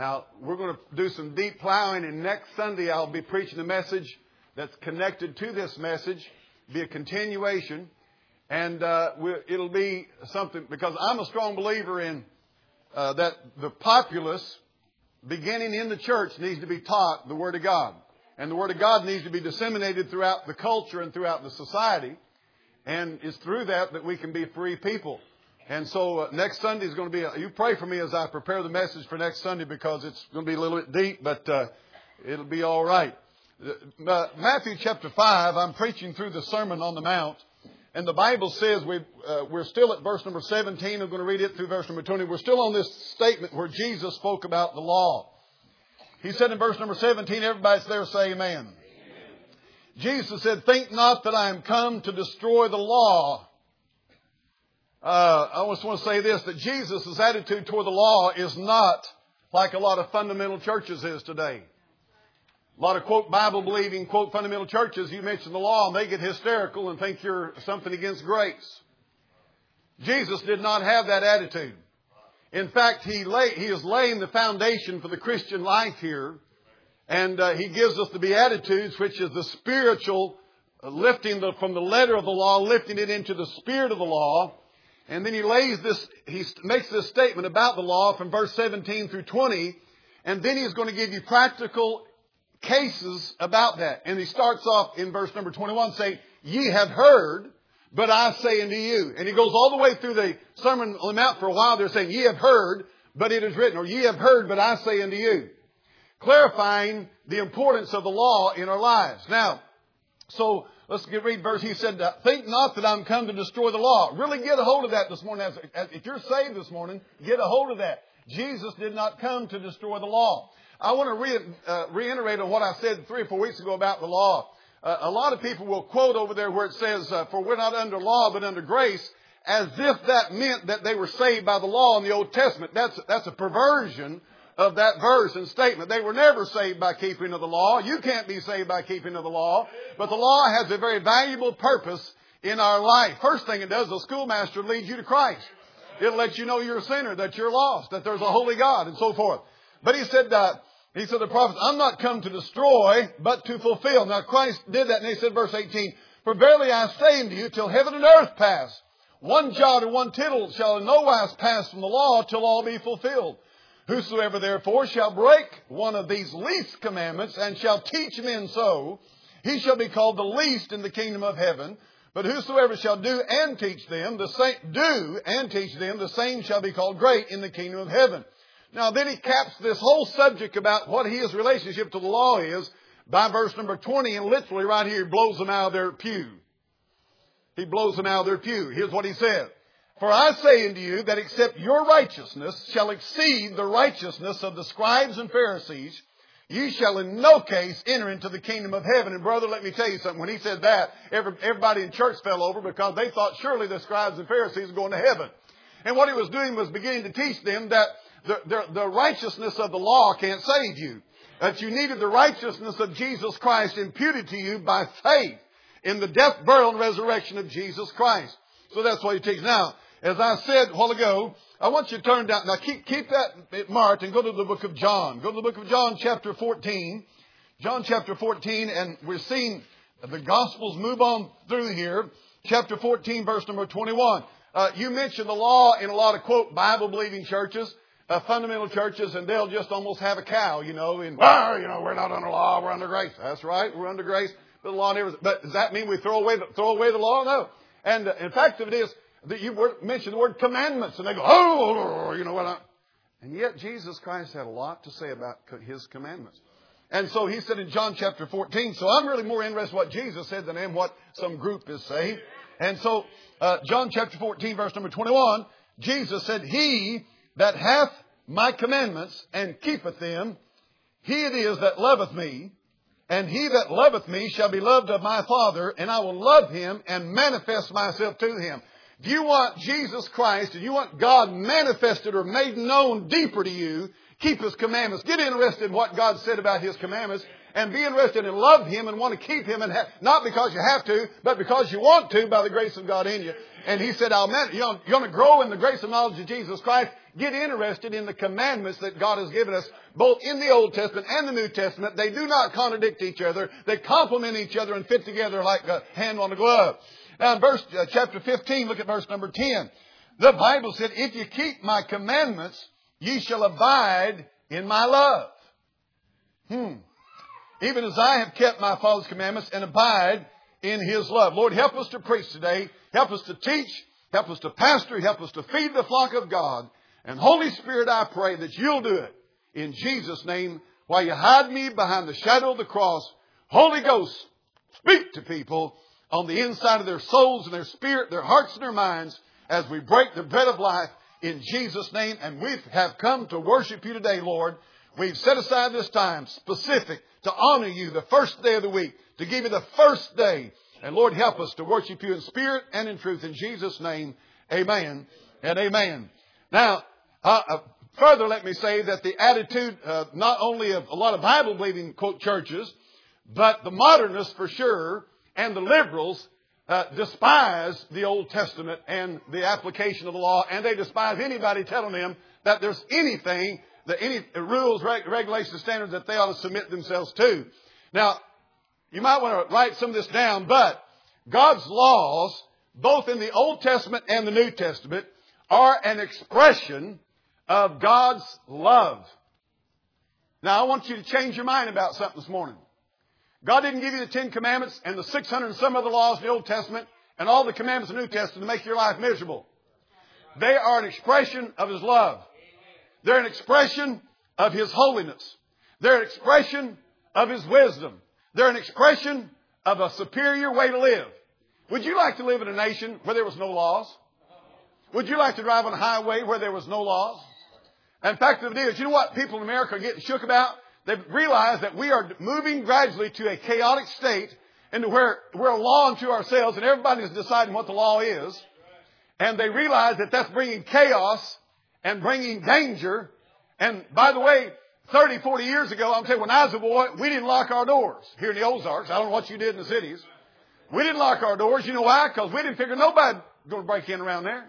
Now, we're going to do some deep plowing, and next Sunday I'll be preaching a message that's connected to this message, be a continuation, and it'll be something, because I'm a strong believer in that the populace, beginning in the church, needs to be taught the Word of God. And the Word of God needs to be disseminated throughout the culture and throughout the society. And it's through that we can be free people. And so next Sunday is going to be, you pray for me as I prepare the message for next Sunday, because it's going to be a little bit deep, but it'll be all right. Matthew chapter 5, I'm preaching through the Sermon on the Mount. And the Bible says, we're still at verse number 17. I'm going to read it through verse number 20. We're still on this statement where Jesus spoke about the law. He said in verse number 17, everybody's there, say amen. Amen. Jesus said, think not that I am come to destroy the law. I just want to say this, that Jesus' attitude toward the law is not like a lot of fundamental churches is today. A lot of, quote, Bible-believing, quote, fundamental churches, you mention the law and they get hysterical and think you're something against grace. Jesus did not have that attitude. In fact, He is laying the foundation for the Christian life here. And He gives us the Beatitudes, which is the spiritual lifting from the letter of the law, lifting it into the spirit of the law. And then He makes this statement about the law from verse 17 through 20. And then He's going to give you practical cases about that. And He starts off in verse number 21 saying, ye have heard, but I say unto you. And He goes all the way through the Sermon on the Mount for a while. They're saying, ye have heard, but it is written. Or ye have heard, but I say unto you. Clarifying the importance of the law in our lives. Now, so let's read verse. He said, think not that I'm come to destroy the law. Really get a hold of that this morning. If you're saved this morning, get a hold of that. Jesus did not come to destroy the law. I want to reiterate on what I said 3 or 4 weeks ago about the law. A lot of people will quote over there where it says, for we're not under law, but under grace, as if that meant that they were saved by the law in the Old Testament. That's a perversion of that verse and statement. They were never saved by keeping of the law. You can't be saved by keeping of the law. But the law has a very valuable purpose in our life. First thing it does, the schoolmaster leads you to Christ. It'll let you know you're a sinner, that you're lost, that there's a holy God, and so forth. But He said, the prophets, I'm not come to destroy, but to fulfill. Now Christ did that, and He said, verse 18, for verily I say unto you, till heaven and earth pass, one jot or one tittle shall in no wise pass from the law till all be fulfilled. Whosoever therefore shall break one of these least commandments and shall teach men so, he shall be called the least in the kingdom of heaven. But whosoever shall do and teach them, the same shall be called great in the kingdom of heaven. Now then He caps this whole subject about what His relationship to the law is by verse number 20, and literally right here He blows them out of their pew. He blows them out of their pew. Here's what He said. For I say unto you that except your righteousness shall exceed the righteousness of the scribes and Pharisees, ye shall in no case enter into the kingdom of heaven. And brother, let me tell you something. When He said that, everybody in church fell over because they thought surely the scribes and Pharisees were going to heaven. And what He was doing was beginning to teach them that the righteousness of the law can't save you. That you needed the righteousness of Jesus Christ imputed to you by faith in the death, burial, and resurrection of Jesus Christ. So that's what He teaches. Now, as I said a while ago, I want you to turn down. Now keep that marked and go to the book of John. Go to the book of John chapter 14. John chapter 14, and we're seeing the Gospels move on through here. Chapter 14, verse number 21. You mentioned the law in a lot of, quote, Bible-believing churches, fundamental churches, and they'll just almost have a cow, and we're not under law, we're under grace. That's right, we're under grace. But the law never. But does that mean we throw away the law? No. And in fact, it is that you mentioned the word commandments, and they go, and yet Jesus Christ had a lot to say about His commandments. And so He said in John chapter 14, so I'm really more interested in what Jesus said than in what some group is saying. And so John chapter 14, verse number 21, Jesus said, he that hath my commandments and keepeth them, he it is that loveth me. And he that loveth me shall be loved of my Father, and I will love him and manifest myself to him. Do you want Jesus Christ, and you want God manifested or made known deeper to you, keep His commandments. Get interested in what God said about His commandments. And be interested and love Him and want to keep Him. And not because you have to, but because you want to by the grace of God in you. And He said, you're going to grow in the grace and knowledge of Jesus Christ. Get interested in the commandments that God has given us, both in the Old Testament and the New Testament. They do not contradict each other. They complement each other and fit together like a hand on a glove. Now in chapter 15, look at verse number 10. The Bible said, if you keep my commandments, ye shall abide in my love. Even as I have kept my Father's commandments and abide in His love. Lord, help us to preach today. Help us to teach. Help us to pastor. Help us to feed the flock of God. And Holy Spirit, I pray that you'll do it. In Jesus' name, while you hide me behind the shadow of the cross, Holy Ghost, speak to people on the inside of their souls and their spirit, their hearts and their minds as we break the bread of life in Jesus' name. And we have come to worship you today, Lord. We've set aside this time specific to honor you the first day of the week, to give you the first day. And Lord, help us to worship you in spirit and in truth. In Jesus' name, amen and amen. Now, further, let me say that the attitude not only of a lot of Bible-believing, quote, churches, but the modernists for sure and the liberals despise the Old Testament and the application of the law, and they despise anybody telling them that there's anything, any rules, regulations, standards that they ought to submit themselves to. Now, you might want to write some of this down, but God's laws, both in the Old Testament and the New Testament, are an expression of God's love. Now, I want you to change your mind about something this morning. God didn't give you the 10 Commandments and the 600 and some other laws in the Old Testament and all the commandments in the New Testament to make your life miserable. They are an expression of His love. They're an expression of His holiness. They're an expression of His wisdom. They're an expression of a superior way to live. Would you like to live in a nation where there was no laws? Would you like to drive on a highway where there was no laws? In fact, the deal is, you know what people in America are getting shook about? They've realized that we are moving gradually to a chaotic state into where we're a law unto ourselves and everybody is deciding what the law is. And they realize that that's bringing chaos and bringing danger. And by the way, 30, 40 years ago, I'm telling you, when I was a boy, we didn't lock our doors here in the Ozarks. I don't know what you did in the cities. We didn't lock our doors. You know why? Because we didn't figure nobody was going to break in around there.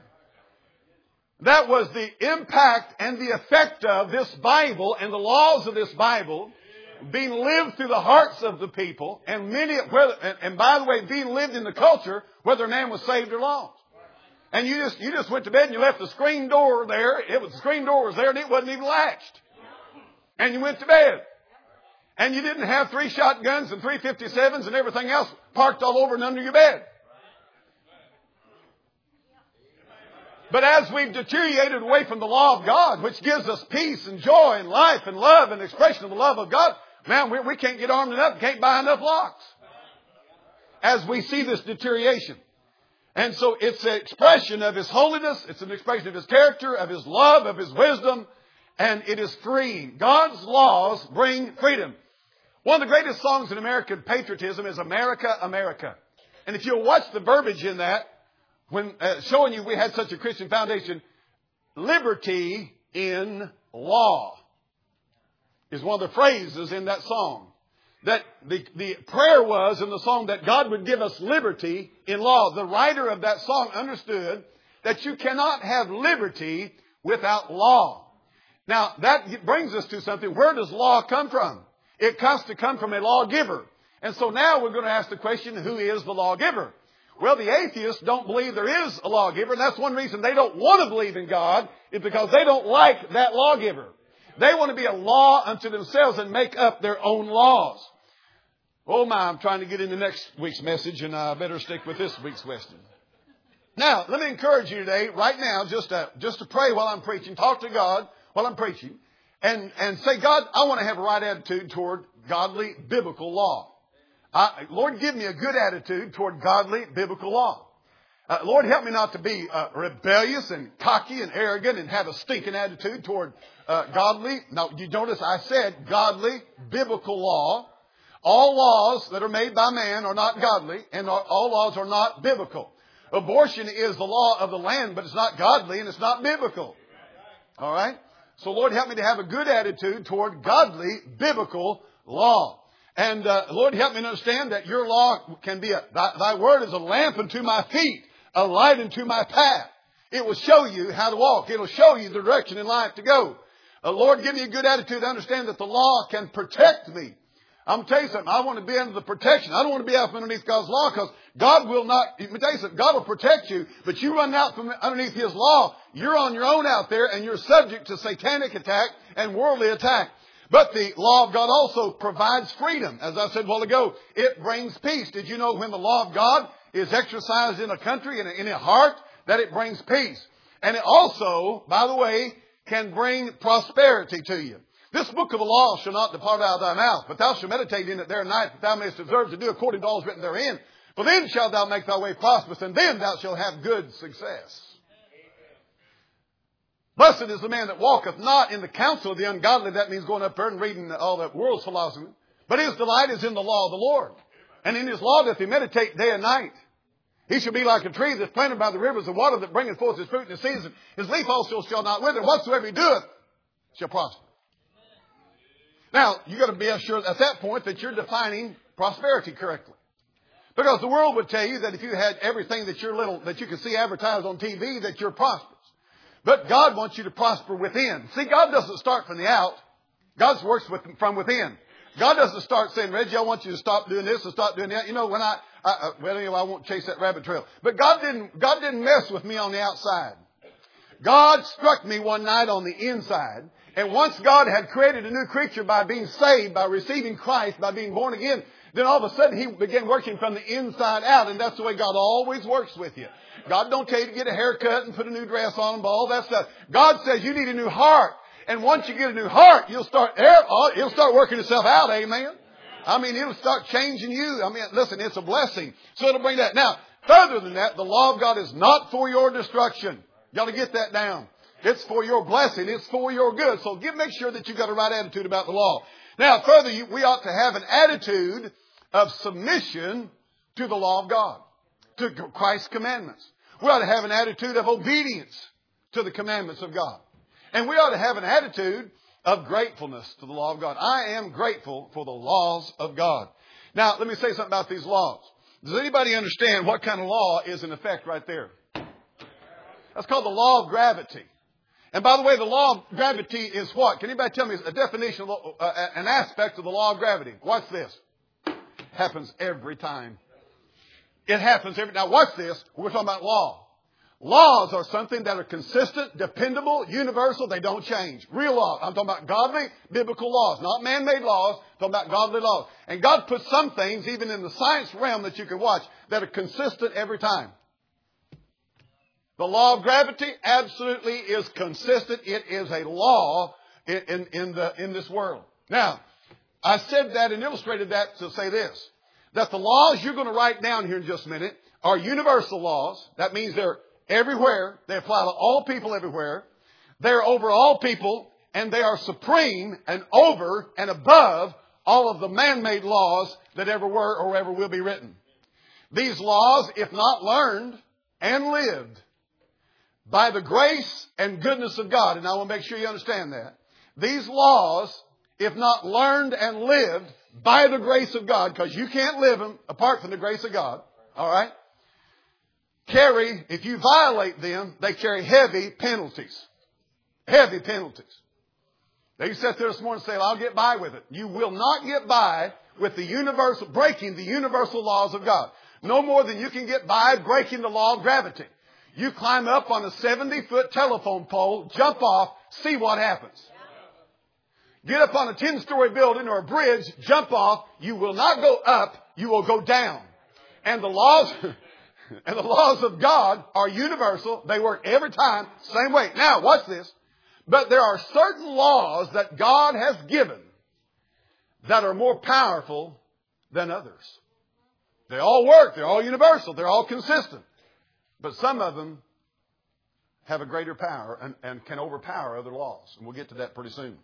That was the impact and the effect of this Bible and the laws of this Bible being lived through the hearts of the people, and by the way, being lived in the culture whether a man was saved or lost. And you just went to bed and you left the screen door there. The screen door was there and it wasn't even latched. And you went to bed. And you didn't have 3 shotguns and 3 57s and everything else parked all over and under your bed. But as we've deteriorated away from the law of God, which gives us peace and joy and life and love and expression of the love of God, man, we can't get armed enough, can't buy enough locks. As we see this deterioration. And so it's an expression of His holiness, it's an expression of His character, of His love, of His wisdom, and it is freeing. God's laws bring freedom. One of the greatest songs in American patriotism is America, America. And if you'll watch the verbiage in that, when showing you we had such a Christian foundation, liberty in law is one of the phrases in that song. That the prayer was in the song that God would give us liberty in law. The writer of that song understood that you cannot have liberty without law. Now, that brings us to something. Where does law come from? It has to come from a lawgiver. And so now we're going to ask the question, who is the lawgiver? Well, the atheists don't believe there is a lawgiver, and that's one reason they don't want to believe in God, is because they don't like that lawgiver. They want to be a law unto themselves and make up their own laws. Oh my, I'm trying to get into next week's message, and I better stick with this week's question. Now, let me encourage you today, right now, just to pray while I'm preaching, talk to God while I'm preaching, and say, God, I want to have a right attitude toward godly biblical law. Lord, give me a good attitude toward godly biblical law. Lord, help me not to be rebellious and cocky and arrogant and have a stinking attitude toward godly. Now, you notice I said godly biblical law. All laws that are made by man are not godly, and all laws are not biblical. Abortion is the law of the land, but it's not godly and it's not biblical. All right? So Lord, help me to have a good attitude toward godly, biblical law. And Lord, help me to understand that your law can be thy word is a lamp unto my feet, a light unto my path. It will show you how to walk. It will show you the direction in life to go. Lord, give me a good attitude to understand that the law can protect me. I'm going to tell you something. I want to be under the protection. I don't want to be out from underneath God's law, because God will not, let me tell you something, God will protect you, but you run out from underneath His law, you're on your own out there, and you're subject to satanic attack and worldly attack. But the law of God also provides freedom. As I said a while ago, it brings peace. Did you know when the law of God is exercised in a country, in a heart, that it brings peace? And it also, by the way, can bring prosperity to you. This book of the law shall not depart out of thy mouth, but thou shalt meditate in it day and night, that thou mayest observe to do according to all that is written therein. For then shalt thou make thy way prosperous, and then thou shalt have good success. Blessed is the man that walketh not in the counsel of the ungodly. That means going up there and reading all the world's philosophy. But his delight is in the law of the Lord. And in his law doth he meditate day and night. He shall be like a tree that's planted by the rivers of water, that bringeth forth his fruit in the season. His leaf also shall not wither. Whatsoever he doeth shall prosper. Now, you got to be assured at that point that you're defining prosperity correctly. Because the world would tell you that if you had everything that you can see advertised on TV, that you're prosperous. But God wants you to prosper within. See, God doesn't start from the out. God works from within. God doesn't start saying, Reggie, I want you to stop doing this and stop doing that. You know, when I won't chase that rabbit trail. But God didn't mess with me on the outside. God struck me one night on the inside. And once God had created a new creature by being saved, by receiving Christ, by being born again, then all of a sudden He began working from the inside out. And that's the way God always works with you. God don't tell you to get a haircut and put a new dress on and all that stuff. God says you need a new heart. And once you get a new heart, it'll start working itself out. Amen. I mean, it'll start changing you. I mean, listen, it's a blessing. So it'll bring that. Now, further than that, the law of God is not for your destruction. You got to get that down. It's for your blessing. It's for your good. So make sure that you've got a right attitude about the law. Now, further, we ought to have an attitude of submission to the law of God, to Christ's commandments. We ought to have an attitude of obedience to the commandments of God. And we ought to have an attitude of gratefulness to the law of God. I am grateful for the laws of God. Now, let me say something about these laws. Does anybody understand what kind of law is in effect right there? That's called the law of gravity. And by the way, the law of gravity is what? Can anybody tell me a definition, an aspect of the law of gravity? Watch this. Happens every time. It happens every time. Now watch this. We're talking about law. Laws are something that are consistent, dependable, universal. They don't change. Real laws. I'm talking about godly, biblical laws. Not man-made laws. I'm talking about godly laws. And God put some things, even in the science realm, that you can watch, that are consistent every time. The law of gravity absolutely is consistent. It is a law in this world. Now, I said that and illustrated that to say this, that the laws you're going to write down here in just a minute are universal laws. That means they're everywhere. They apply to all people everywhere. They're over all people, and they are supreme and over and above all of the man-made laws that ever were or ever will be written. These laws, if not learned and lived by the grace and goodness of God, and I want to make sure you understand that, these laws, if not learned and lived by the grace of God, because you can't live them apart from the grace of God, all right, if you violate them, they carry heavy penalties. Heavy penalties. Now you sat there this morning and say, well, I'll get by with it. You will not get by with breaking the universal laws of God. No more than you can get by breaking the law of gravity. You climb up on a 70-foot telephone pole, jump off, see what happens. Get up on a 10-story building or a bridge, jump off. You will not go up, you will go down. And the laws of God are universal. They work every time, same way. Now, watch this. But there are certain laws that God has given that are more powerful than others. They all work. They're all universal. They're all consistent. But some of them have a greater power and can overpower other laws. And we'll get to that pretty soon.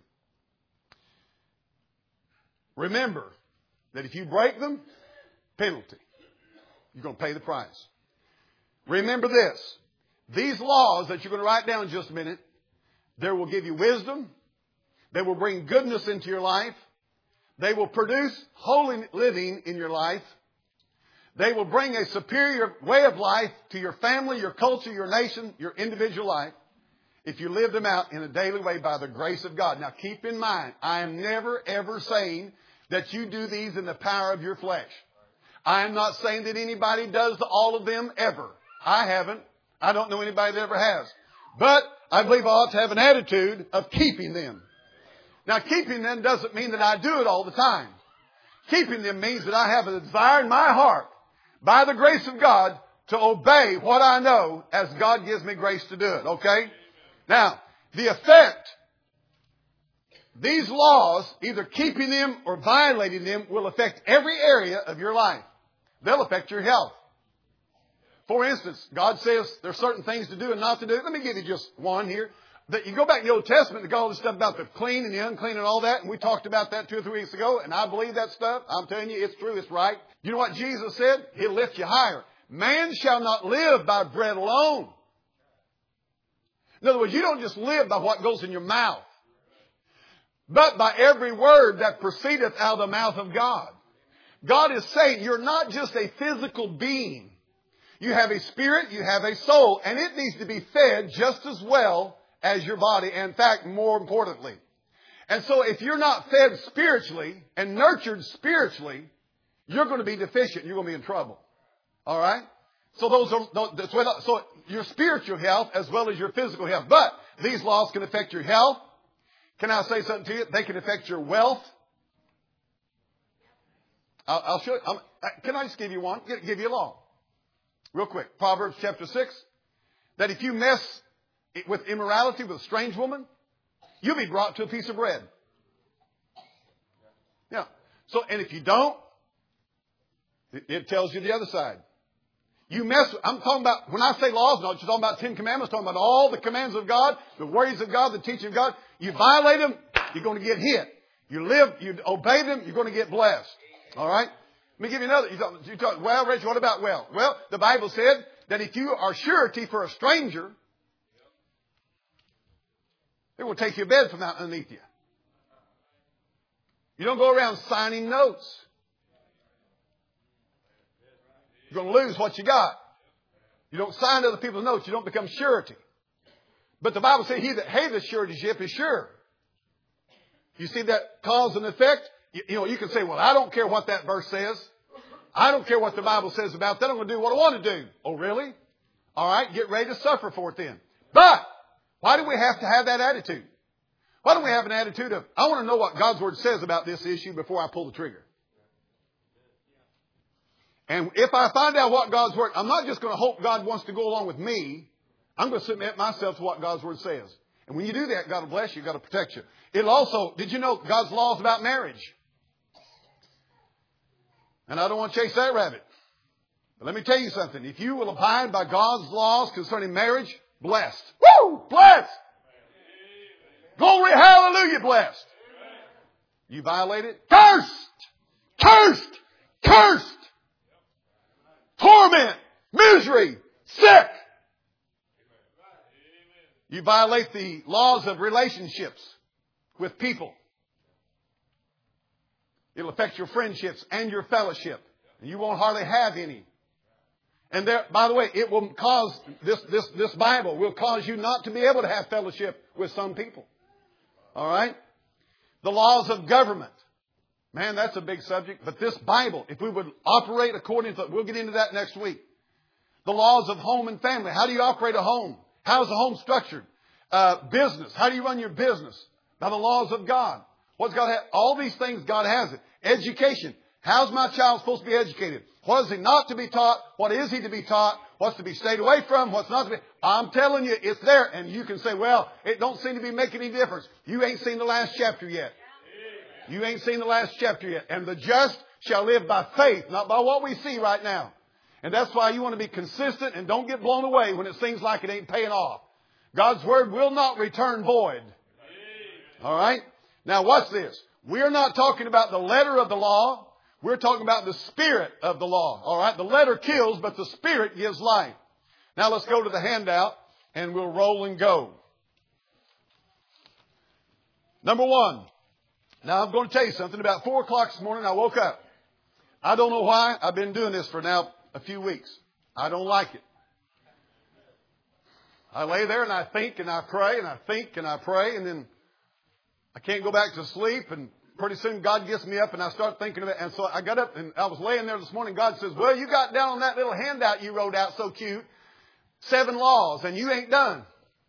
Remember that if you break them, penalty. You're going to pay the price. Remember this. These laws that you're going to write down in just a minute, They will give you wisdom. They will bring goodness into your life. They will produce holy living in your life. They will bring a superior way of life to your family, your culture, your nation, your individual life, if you live them out in a daily way by the grace of God. Now keep in mind, I am never ever saying that you do these in the power of your flesh. I am not saying that anybody does all of them ever. I haven't. I don't know anybody that ever has. But I believe I ought to have an attitude of keeping them. Now keeping them doesn't mean that I do it all the time. Keeping them means that I have a desire in my heart, by the grace of God, to obey what I know as God gives me grace to do it. Okay? Now, the effect, these laws, either keeping them or violating them, will affect every area of your life. They'll affect your health. For instance, God says there's certain things to do and not to do. Let me give you just one here. That you go back in the Old Testament and got all this stuff about the clean and the unclean and all that. And we talked about that 2 or 3 weeks ago. And I believe that stuff. I'm telling you, it's true. It's right. You know what Jesus said? He'll lift you higher. Man shall not live by bread alone. In other words, you don't just live by what goes in your mouth, but by every word that proceedeth out of the mouth of God. God is saying you're not just a physical being. You have a spirit, you have a soul, and it needs to be fed just as well as your body. And in fact, more importantly. And so if you're not fed spiritually and nurtured spiritually, you're going to be deficient. You're going to be in trouble. All right? So your spiritual health as well as your physical health. But these laws can affect your health. Can I say something to you? They can affect your wealth. I'll show you. Can I just give you one? Give you a law. Real quick. Proverbs chapter 6. That if you mess with immorality with a strange woman, you'll be brought to a piece of bread. Yeah. So, and if you don't, it tells you the other side. I'm talking about, when I say laws, not just talking about 10 commandments, I'm talking about all the commands of God, the ways of God, the teaching of God. You violate them, you're going to get hit. You obey them, you're going to get blessed. All right? Let me give you another. You talk, well, Rich, what about well? Well, the Bible said that if you are surety for a stranger, it will take your bed from out underneath you. You don't go around signing notes. You're going to lose what you got. You don't sign other people's notes. You don't become surety. But the Bible says he that hateth suretyship is sure. You see that cause and effect? You can say, well, I don't care what that verse says. I don't care what the Bible says about that. I'm going to do what I want to do. Oh, really? All right. Get ready to suffer for it then. But why do we have to have that attitude? Why don't we have an attitude of, I want to know what God's Word says about this issue before I pull the trigger. And if I find out what God's Word, I'm not just going to hope God wants to go along with me. I'm going to submit myself to what God's Word says. And when you do that, God will bless you. God will protect you. It'll also, did you know God's law is about marriage? And I don't want to chase that rabbit. But let me tell you something. If you will abide by God's laws concerning marriage, blessed. Woo! Blessed! Glory, hallelujah, blessed. You violate it? Cursed! Cursed! Cursed! Torment! Misery! Sick! You violate the laws of relationships with people. It'll affect your friendships and your fellowship. You won't hardly have any. And there, by the way, it will cause, this Bible will cause you not to be able to have fellowship with some people. All right? The laws of government. Man, that's a big subject. But this Bible, if we would operate according to, we'll get into that next week. The laws of home and family. How do you operate a home? How is a home structured? Business. How do you run your business? By the laws of God. What's God have? All these things God has it. Education. How's my child supposed to be educated? What is he not to be taught? What is he to be taught? What's to be stayed away from? What's not to be? I'm telling you, it's there. And you can say, well, it don't seem to be making any difference. You ain't seen the last chapter yet. You ain't seen the last chapter yet. And the just shall live by faith, not by what we see right now. And that's why you want to be consistent and don't get blown away when it seems like it ain't paying off. God's Word will not return void. All right? Now watch this. We're not talking about the letter of the law. We're talking about the spirit of the law. All right? The letter kills, but the spirit gives life. Now let's go to the handout and we'll roll and go. Number one. Now, I'm going to tell you something. About 4 o'clock this morning, I woke up. I don't know why. I've been doing this for now a few weeks. I don't like it. I lay there and I think and I pray and I think and I pray, and then I can't go back to sleep, and pretty soon God gets me up and I start thinking of it. And so I got up and I was laying there this morning. God says, well, you got down on that little handout you wrote out so cute, 7 laws, and you ain't done.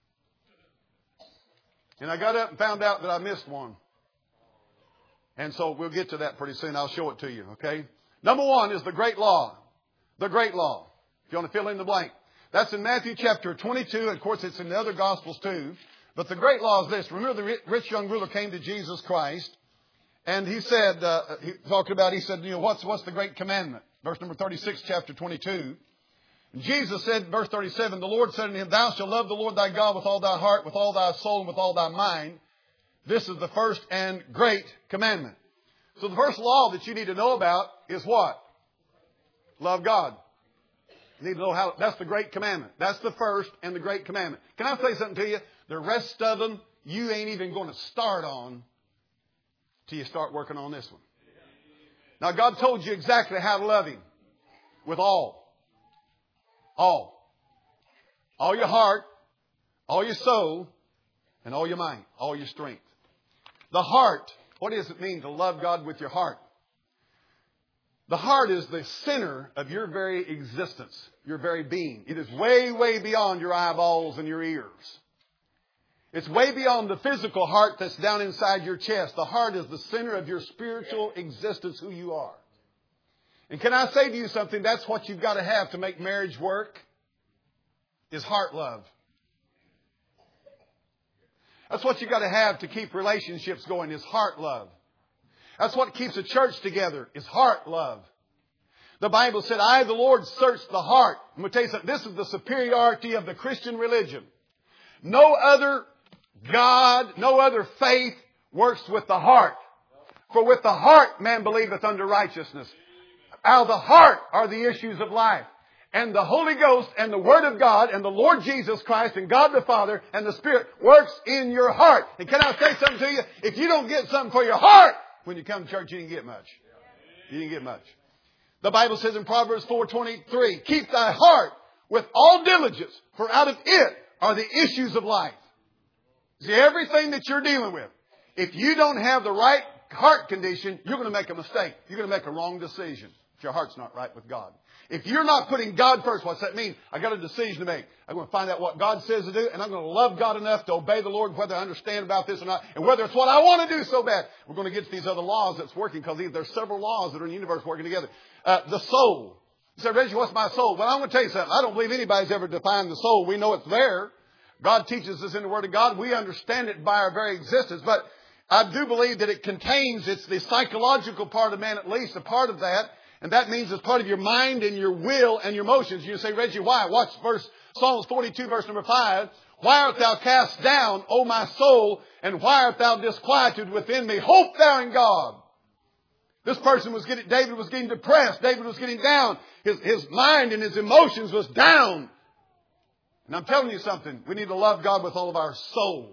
And I got up and found out that I missed one. And so we'll get to that pretty soon. I'll show it to you, okay? Number 1 is the great law. The great law. If you want to fill in the blank. That's in Matthew chapter 22. Of course, it's in the other Gospels too. But the great law is this. Remember, the rich young ruler came to Jesus Christ. And he said, he said, what's the great commandment? Verse number 36, chapter 22. And Jesus said, verse 37, the Lord said unto him, thou shalt love the Lord thy God with all thy heart, with all thy soul, and with all thy mind. This is the first and great commandment. So the first law that you need to know about is what? Love God. You need to know how. That's the great commandment. That's the first and the great commandment. Can I say something to you? The rest of them, you ain't even going to start on till you start working on this one. Now, God told you exactly how to love Him. With all. All. All your heart, all your soul, and all your mind, all your strength. The heart, what does it mean to love God with your heart? The heart is the center of your very existence, your very being. It is way, way beyond your eyeballs and your ears. It's way beyond the physical heart that's down inside your chest. The heart is the center of your spiritual existence, who you are. And can I say to you something? That's what you've got to have to make marriage work, is heart love. That's what you've got to have to keep relationships going, is heart love. That's what keeps a church together, is heart love. The Bible said, I, the Lord, search the heart. I'm going to tell you something. This is the superiority of the Christian religion. No other God, no other faith works with the heart. For with the heart man believeth unto righteousness. Out of the heart are the issues of life. And the Holy Ghost and the Word of God and the Lord Jesus Christ and God the Father and the Spirit works in your heart. And can I say something to you? If you don't get something for your heart, when you come to church, you didn't get much. You didn't get much. The Bible says in Proverbs 4:23, keep thy heart with all diligence, for out of it are the issues of life. See, everything that you're dealing with, if you don't have the right heart condition, you're going to make a mistake. You're going to make a wrong decision if your heart's not right with God. If you're not putting God first, what's that mean? I got a decision to make. I'm going to find out what God says to do, and I'm going to love God enough to obey the Lord, whether I understand about this or not, and whether it's what I want to do so bad. We're going to get to these other laws that's working, because there's several laws that are in the universe working together. The soul. You say, Reggie, what's my soul? Well, I'm going to tell you something. I don't believe anybody's ever defined the soul. We know it's there. God teaches us in the Word of God. We understand it by our very existence. But I do believe that it contains, it's the psychological part of man at least, a part of that. And that means it's part of your mind and your will and your emotions. You say, Reggie, why? Watch Psalms 42, verse number 5. Why art thou cast down, O my soul, and why art thou disquieted within me? Hope thou in God. This person David was getting depressed. David was getting down. His mind and his emotions was down. And I'm telling you something. We need to love God with all of our soul.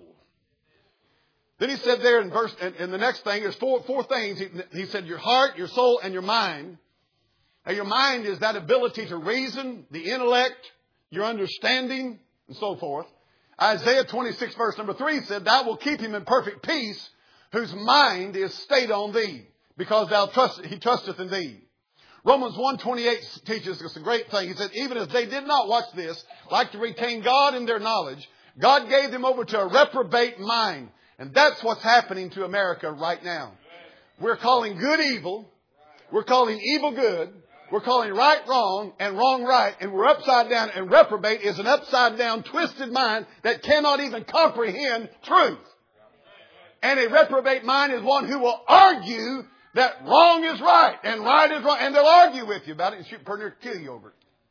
Then he said there in the next thing, there's four things. He said your heart, your soul, and your mind. Now your mind is that ability to reason, the intellect, your understanding, and so forth. Isaiah 26 verse number 3 said, thou wilt keep him in perfect peace, whose mind is stayed on thee, because he trusteth in thee. Romans 1:28 teaches us a great thing. He said, even as they did not, watch this, like to retain God in their knowledge, God gave them over to a reprobate mind. And that's what's happening to America right now. We're calling good evil. We're calling evil good. We're calling right wrong and wrong right. And we're upside down. And reprobate is an upside down, twisted mind that cannot even comprehend truth. And a reprobate mind is one who will argue that wrong is right and right is wrong. And they'll argue with you about it and shoot, pretty near kill you over it.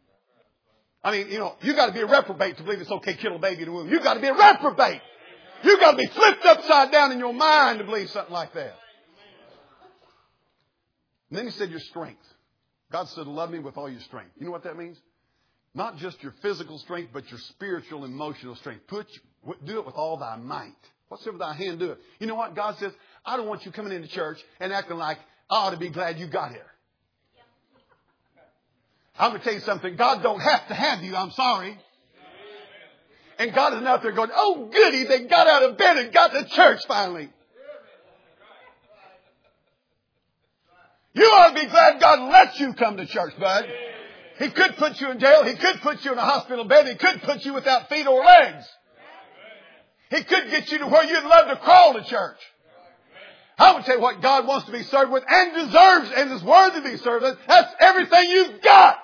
I mean, you got to be a reprobate to believe it's okay to kill a baby in the womb. You got to be a reprobate. You got to be flipped upside down in your mind to believe something like that. And then he said your strength. God said, love me with all your strength. You know what that means? Not just your physical strength, but your spiritual, emotional strength. Do it with all thy might. Whatsoever thy hand doeth. You know what? God says, I don't want you coming into church and acting like I ought to be glad you got here. I'm going to tell you something. God don't have to have you. I'm sorry. And God isn't out there going, oh, goody, they got out of bed and got to church finally. You ought to be glad God let you come to church, bud. He could put you in jail. He could put you in a hospital bed. He could put you without feet or legs. He could get you to where you'd love to crawl to church. I would tell you what God wants to be served with and deserves and is worthy to be served with. That's everything you've got.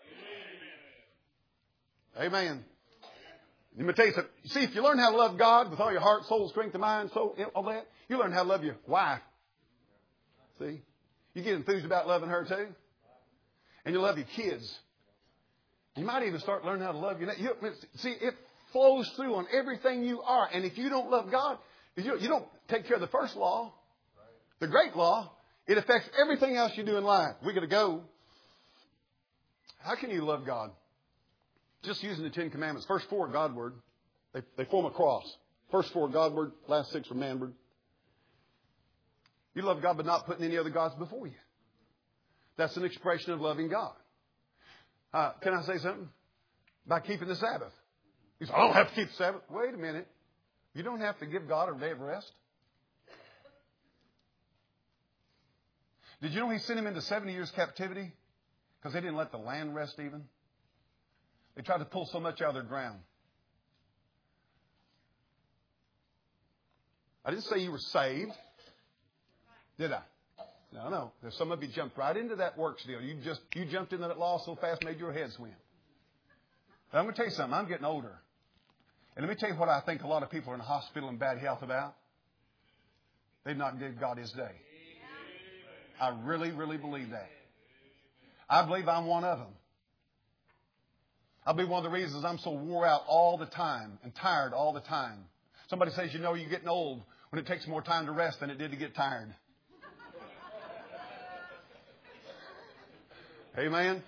Amen. Let me tell you something. See, if you learn how to love God with all your heart, soul, strength, and mind, soul, all that, you learn how to love your wife. See? You get enthused about loving her too. And you love your kids. You might even start learning how to love your neighbor. See, it flows through on everything you are. And if you don't love God, if you don't take care of the first law, the great law, it affects everything else you do in life. We're going to go. How can you love God? Just using the Ten Commandments. First four are Godward. They form a cross. First four are Godward. Last six are manward. You love God by not putting any other gods before you. That's an expression of loving God. Can I say something? By keeping the Sabbath. You say, I don't have to keep the Sabbath. Wait a minute. You don't have to give God a day of rest. Did you know He sent him into 70 years captivity? Because they didn't let the land rest even. They tried to pull so much out of their ground. I didn't say you were saved. Did I? No. There's some of you jumped right into that works deal. You jumped into that law so fast, made your head swim. But I'm going to tell you something. I'm getting older. And let me tell you what I think a lot of people are in the hospital in bad health about. They've not given God His day. I really, really believe that. I believe I'm one of them. I believe one of the reasons I'm so wore out all the time and tired all the time. Somebody says, you're getting old when it takes more time to rest than it did to get tired. Amen.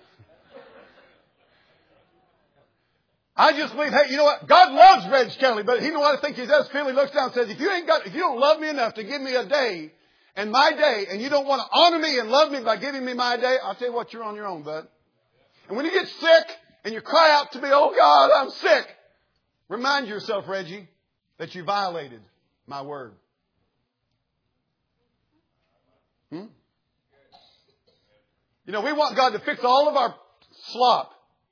I just believe, hey, you know what? God loves Reg Kelly, but you know what I think He does feel? He looks down and says, if you don't love me enough to give me a day and my day, and you don't want to honor me and love me by giving me my day, I'll tell you what, you're on your own, bud. And when you get sick and you cry out to me, oh God, I'm sick, remind yourself, Reggie, that you violated my word. You know, we want God to fix all of our slop.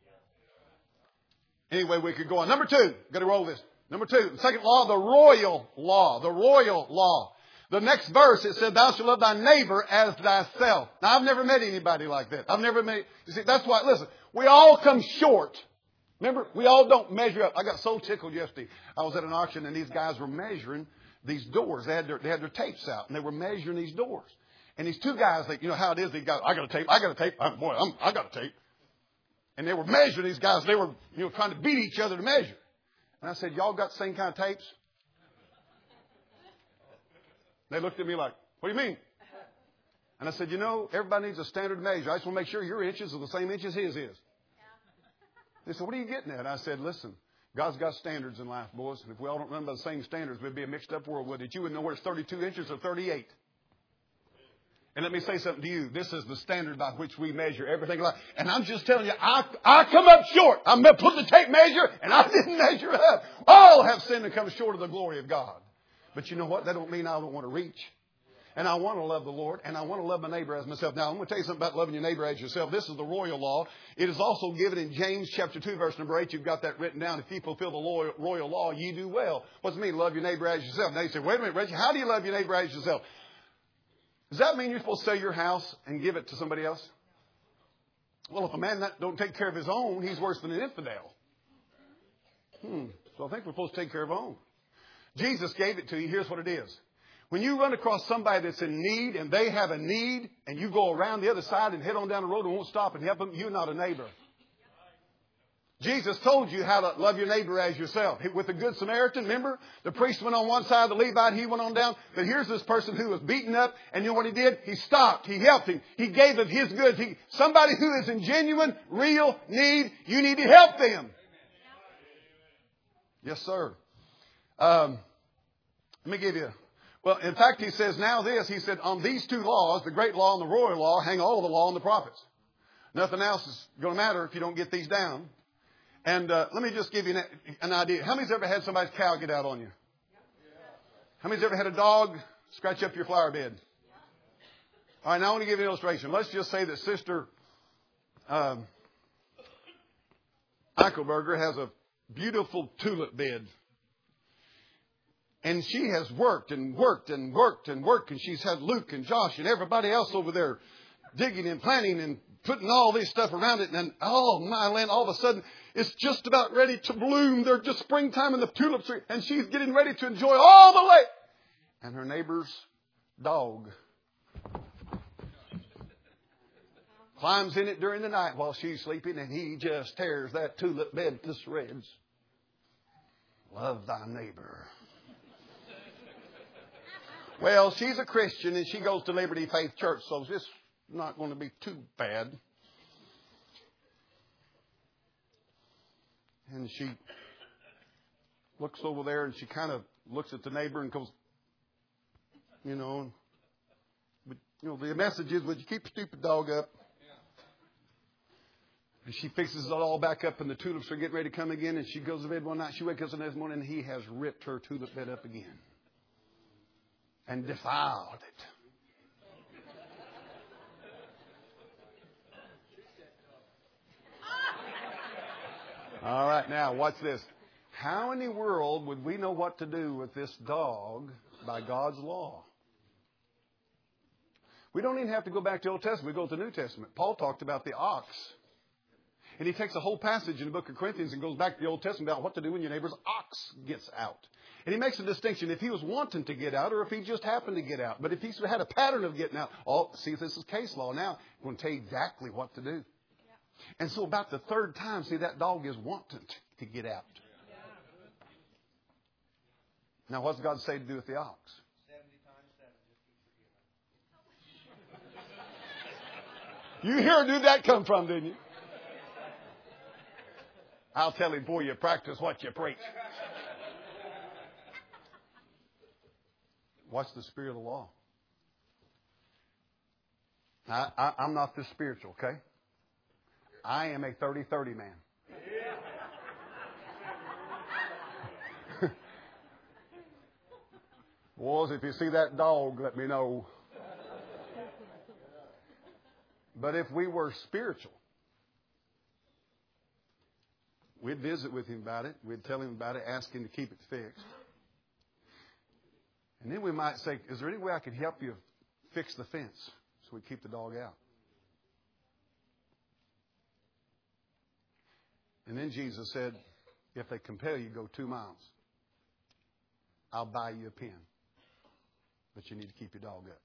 Anyway, we could go on. Number 2. Got to roll this. Number 2. The second law, the royal law. The royal law. The next verse, it said, thou shalt love thy neighbor as thyself. Now, I've never met anybody like that. You see, that's why, listen, we all come short. Remember, we all don't measure up. I got so tickled yesterday. I was at an auction and these guys were measuring these doors. They had their tapes out and they were measuring these doors. And these two guys, you know how it is. I got a tape. I got a tape. And they were measuring these guys. They were, trying to beat each other to measure. And I said, y'all got the same kind of tapes? They looked at me like, what do you mean? And I said, everybody needs a standard measure. I just want to make sure your inches are the same inches his is. They said, what are you getting at? And I said, listen, God's got standards in life, boys. And if we all don't run by the same standards, we'd be a mixed up world with it. You wouldn't know where it's 32 inches or 38. And let me say something to you. This is the standard by which we measure everything in life. And I'm just telling you, I come up short. I'm going to put the tape measure, and I didn't measure up. All have sinned and come short of the glory of God. But you know what? That don't mean I don't want to reach. And I want to love the Lord, and I want to love my neighbor as myself. Now, I'm going to tell you something about loving your neighbor as yourself. This is the royal law. It is also given in James chapter 2, verse number 8. You've got that written down. If you fulfill the royal law, ye do well. What's it mean, love your neighbor as yourself? Now you say, wait a minute, Reggie, how do you love your neighbor as yourself? Does that mean you're supposed to sell your house and give it to somebody else? Well, if a man don't take care of his own, he's worse than an infidel. So I think we're supposed to take care of our own. Jesus gave it to you. Here's what it is. When you run across somebody that's in need and they have a need and you go around the other side and head on down the road and won't stop and help them, you're not a neighbor. Jesus told you how to love your neighbor as yourself. With the Good Samaritan, remember? The priest went on one side, the Levite, he went on down. But here's this person who was beaten up. And you know what he did? He stopped. He helped him. He gave of his goods. Somebody who is in genuine, real need, you need to help them. Yes, sir. Let me give you. Well, in fact, he says now this. He said, on these two laws, the great law and the royal law, hang all of the law and the prophets. Nothing else is going to matter if you don't get these down. And let me just give you an idea. How many's ever had somebody's cow get out on you? How many's ever had a dog scratch up your flower bed? All right, now I want to give you an illustration. Let's just say that Sister Eichelberger has a beautiful tulip bed. And she has worked and worked and worked and worked. And she's had Luke and Josh and everybody else over there digging and planting and putting all this stuff around it. And then, oh my land, all of a sudden, it's just about ready to bloom. They're just springtime in the tulips. And she's getting ready to enjoy all the way. And her neighbor's dog climbs in it during the night while she's sleeping. And he just tears that tulip bed to shreds. Love thy neighbor. Well, she's a Christian and she goes to Liberty Faith Church. So it's not going to be too bad. And she looks over there and she kind of looks at the neighbor and goes, the message is, would you keep your stupid dog up? And she fixes it all back up and the tulips are getting ready to come again. And she goes to bed one night. She wakes up the next morning and he has ripped her tulip bed up again. And defiled it. All right, now watch this. How in the world would we know what to do with this dog by God's law? We don't even have to go back to the Old Testament. We go to the New Testament. Paul talked about the ox. And he takes a whole passage in the book of Corinthians and goes back to the Old Testament about what to do when your neighbor's ox gets out. And he makes a distinction if he was wanting to get out or if he just happened to get out. But if he had a pattern of getting out, see, this is case law now. I'm going to tell you exactly what to do. Yeah. And so about the third time, see, that dog is wanting to get out. Yeah. Now, what's God say to do with the ox? 70 times 7. You hear where did that come from, didn't you? I'll tell him for you, practice what you preach. Watch the spirit of the law. I'm not this spiritual, okay? I am a 30-30 man. Boys, if you see that dog, let me know. But if we were spiritual, we'd visit with him about it. We'd tell him about it, ask him to keep it fixed. And then we might say, is there any way I could help you fix the fence so we keep the dog out? And then Jesus said, if they compel you, go 2 miles. I'll buy you a pen. But you need to keep your dog up.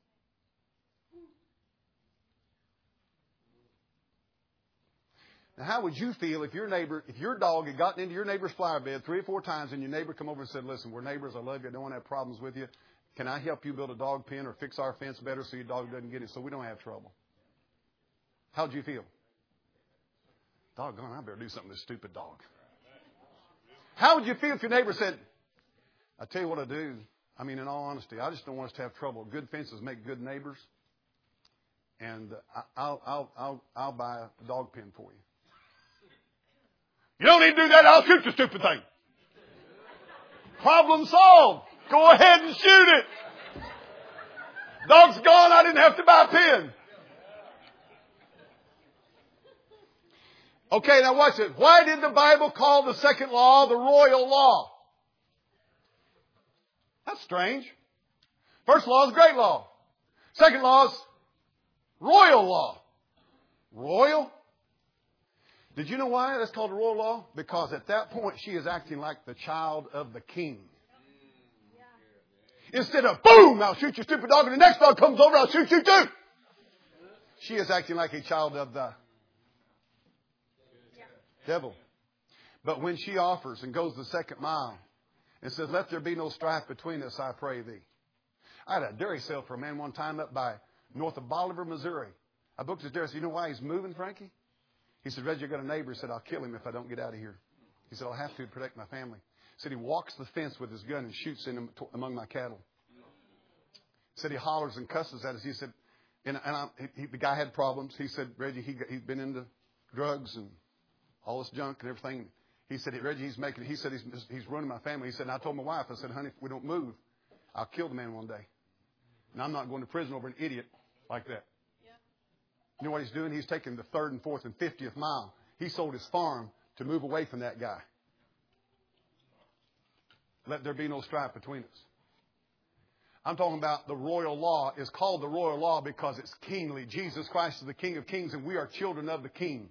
Now, how would you feel if your dog had gotten into your neighbor's flower bed 3 or 4 times and your neighbor come over and said, listen, we're neighbors, I love you, I don't want to have problems with you. Can I help you build a dog pen or fix our fence better so your dog doesn't get it so we don't have trouble? How'd you feel? Doggone, I better do something to this stupid dog. How would you feel if your neighbor said, I tell you what I do. I mean, in all honesty, I just don't want us to have trouble. Good fences make good neighbors. And I'll buy a dog pen for you. You don't need to do that. I'll shoot the stupid thing. Problem solved. Go ahead and shoot it. Dog's gone. I didn't have to buy a pen. Okay, now watch it. Why did the Bible call the second law the royal law? That's strange. First law is great law. Second law is royal law. Royal? Did you know why that's called a royal law? Because at that point she is acting like the child of the king. Instead of, boom, I'll shoot your stupid dog, and the next dog comes over, I'll shoot you too. She is acting like a child of the devil. But when she offers and goes the second mile and says, let there be no strife between us, I pray thee. I had a dairy sale for a man one time up by north of Bolivar, Missouri. I booked his dairy. I said, you know why he's moving, Frankie? He said, Reggie, I got a neighbor. He said, I'll kill him if I don't get out of here. He said, I'll have to protect my family. He said he walks the fence with his gun and shoots in among my cattle. He said he hollers and cusses at us. He said, the guy had problems. He said, Reggie, he'd been into drugs and all this junk and everything. He said, Reggie, he's ruining my family. He said, and I told my wife, I said, honey, if we don't move, I'll kill the man one day. And I'm not going to prison over an idiot like that. Yeah. You know what he's doing? He's taking the 3rd and 4th and 50th mile. He sold his farm to move away from that guy. Let there be no strife between us. I'm talking about the royal law. Is called the royal law because it's kingly. Jesus Christ is the King of kings, and we are children of the King.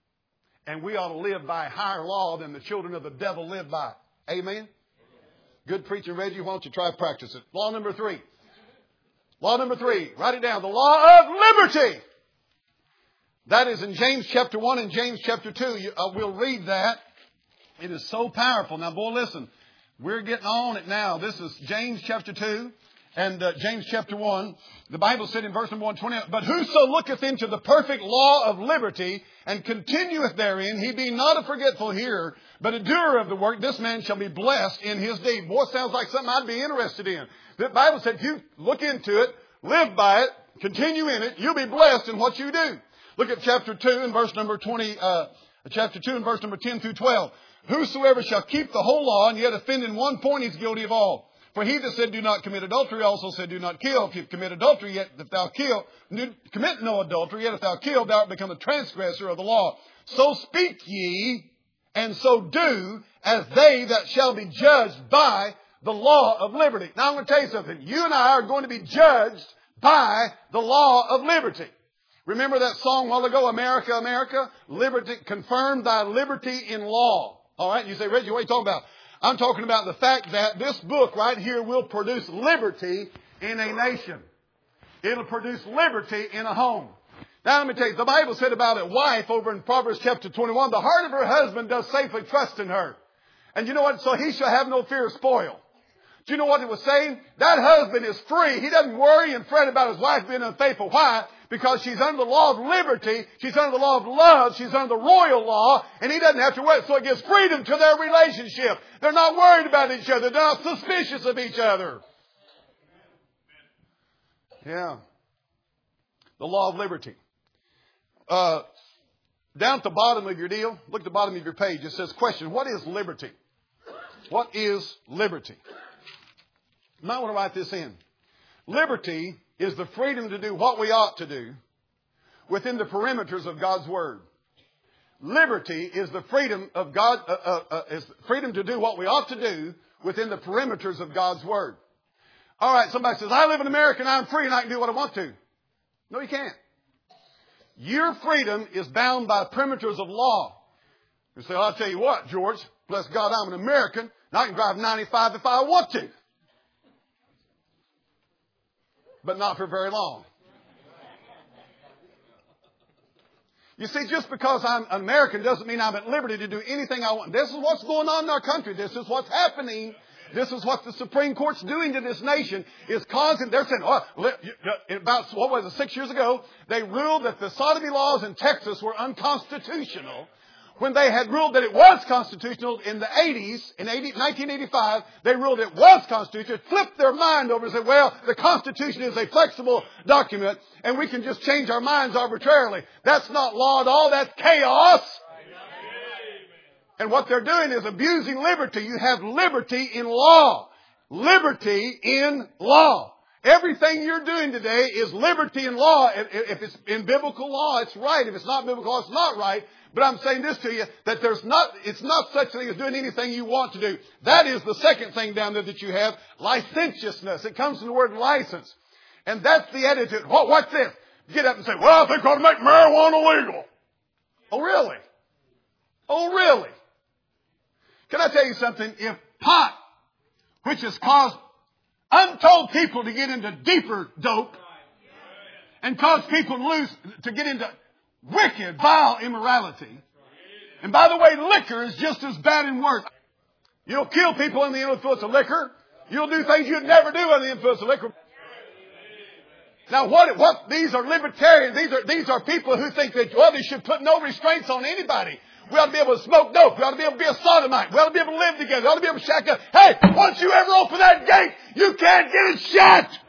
And we ought to live by a higher law than the children of the devil live by. Amen? Good preaching, Reggie. Why don't you try to practice it? Law number 3. Law number 3. Write it down. The law of liberty. That is in James chapter 1 and James chapter 2. We'll read that. It is so powerful. Now, boy, listen. We're getting on it now. This is James chapter 2 and James chapter 1. The Bible said in verse number 120, but whoso looketh into the perfect law of liberty and continueth therein, he be not a forgetful hearer, but a doer of the work, this man shall be blessed in his deed. Boy, sounds like something I'd be interested in. The Bible said if you look into it, live by it, continue in it, you'll be blessed in what you do. Look at chapter 2 and verse number 20, chapter 2 and verse number 10 through 12. Whosoever shall keep the whole law and yet offend in one point, he's guilty of all. For he that said, do not commit adultery, also said, do not kill. If you commit adultery, yet if thou kill, commit no adultery, yet if thou kill, thou art become a transgressor of the law. So speak ye, and so do, as they that shall be judged by the law of liberty. Now I'm going to tell you something. You and I are going to be judged by the law of liberty. Remember that song a while ago, America, America? Liberty, confirm thy liberty in law. All right, you say, Reggie, what are you talking about? I'm talking about the fact that this book right here will produce liberty in a nation. It'll produce liberty in a home. Now let me tell you, the Bible said about a wife over in Proverbs chapter 21, the heart of her husband does safely trust in her. And you know what? So he shall have no fear of spoil. Do you know what it was saying? That husband is free. He doesn't worry and fret about his wife being unfaithful. Why? Because she's under the law of liberty. She's under the law of love. She's under the royal law. And he doesn't have to worry. So it gives freedom to their relationship. They're not worried about each other. They're not suspicious of each other. Yeah. The law of liberty. Down at the bottom of your deal, look at the bottom of your page. It says, question, what is liberty? What is liberty? You might want to write this in. Liberty is the freedom to do what we ought to do within the perimeters of God's Word. Liberty is the freedom of God, is freedom to do what we ought to do within the perimeters of God's Word. All right, somebody says, I live in America and I'm free and I can do what I want to. No, you can't. Your freedom is bound by perimeters of law. You say, well, I'll tell you what, George, bless God, I'm an American and I can drive 95 if I want to. But not for very long. You see, just because I'm American doesn't mean I'm at liberty to do anything I want. This is what's going on in our country. This is what's happening. This is what the Supreme Court's doing to this nation, is causing, they're saying, about, 6 years ago, they ruled that the sodomy laws in Texas were unconstitutional. When they had ruled that it was constitutional in the 80s, in 1985, they ruled it was constitutional, flipped their mind over and said, well, the Constitution is a flexible document and we can just change our minds arbitrarily. That's not law at all, that's chaos. And what they're doing is abusing liberty. You have liberty in law. Liberty in law. Everything you're doing today is liberty in law. If it's in biblical law, it's right. If it's not biblical law, it's not right. But I'm saying this to you, that it's not such a thing as doing anything you want to do. That is the second thing down there that you have, licentiousness. It comes from the word license. And that's the attitude. What's this? Get up and say, well, I think we ought to make marijuana legal. Oh, really? Oh, really? Can I tell you something? If pot, which has caused untold people to get into deeper dope and cause people to get into wicked, vile immorality. And by the way, liquor is just as bad and worse. You'll kill people in the influence of liquor. You'll do things you'd never do under the influence of liquor. Now what these are libertarians. These are people who think that, well, they should put no restraints on anybody. We ought to be able to smoke dope. We ought to be able to be a sodomite. We ought to be able to live together. We ought to be able to shack up. Hey, once you ever open that gate, you can't get it shut.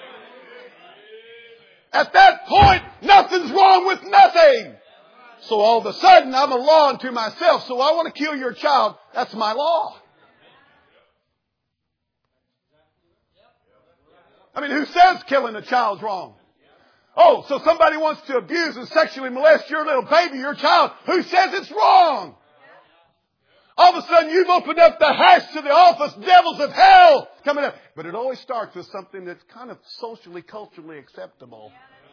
At that point, nothing's wrong with nothing. So all of a sudden, I'm a law unto myself. So I want to kill your child. That's my law. I mean, who says killing a child's wrong? Oh, so somebody wants to abuse and sexually molest your little baby, your child. Who says it's wrong? All of a sudden, you've opened up the hatch to the office, devils of hell coming up. But it always starts with something that's kind of socially, culturally acceptable.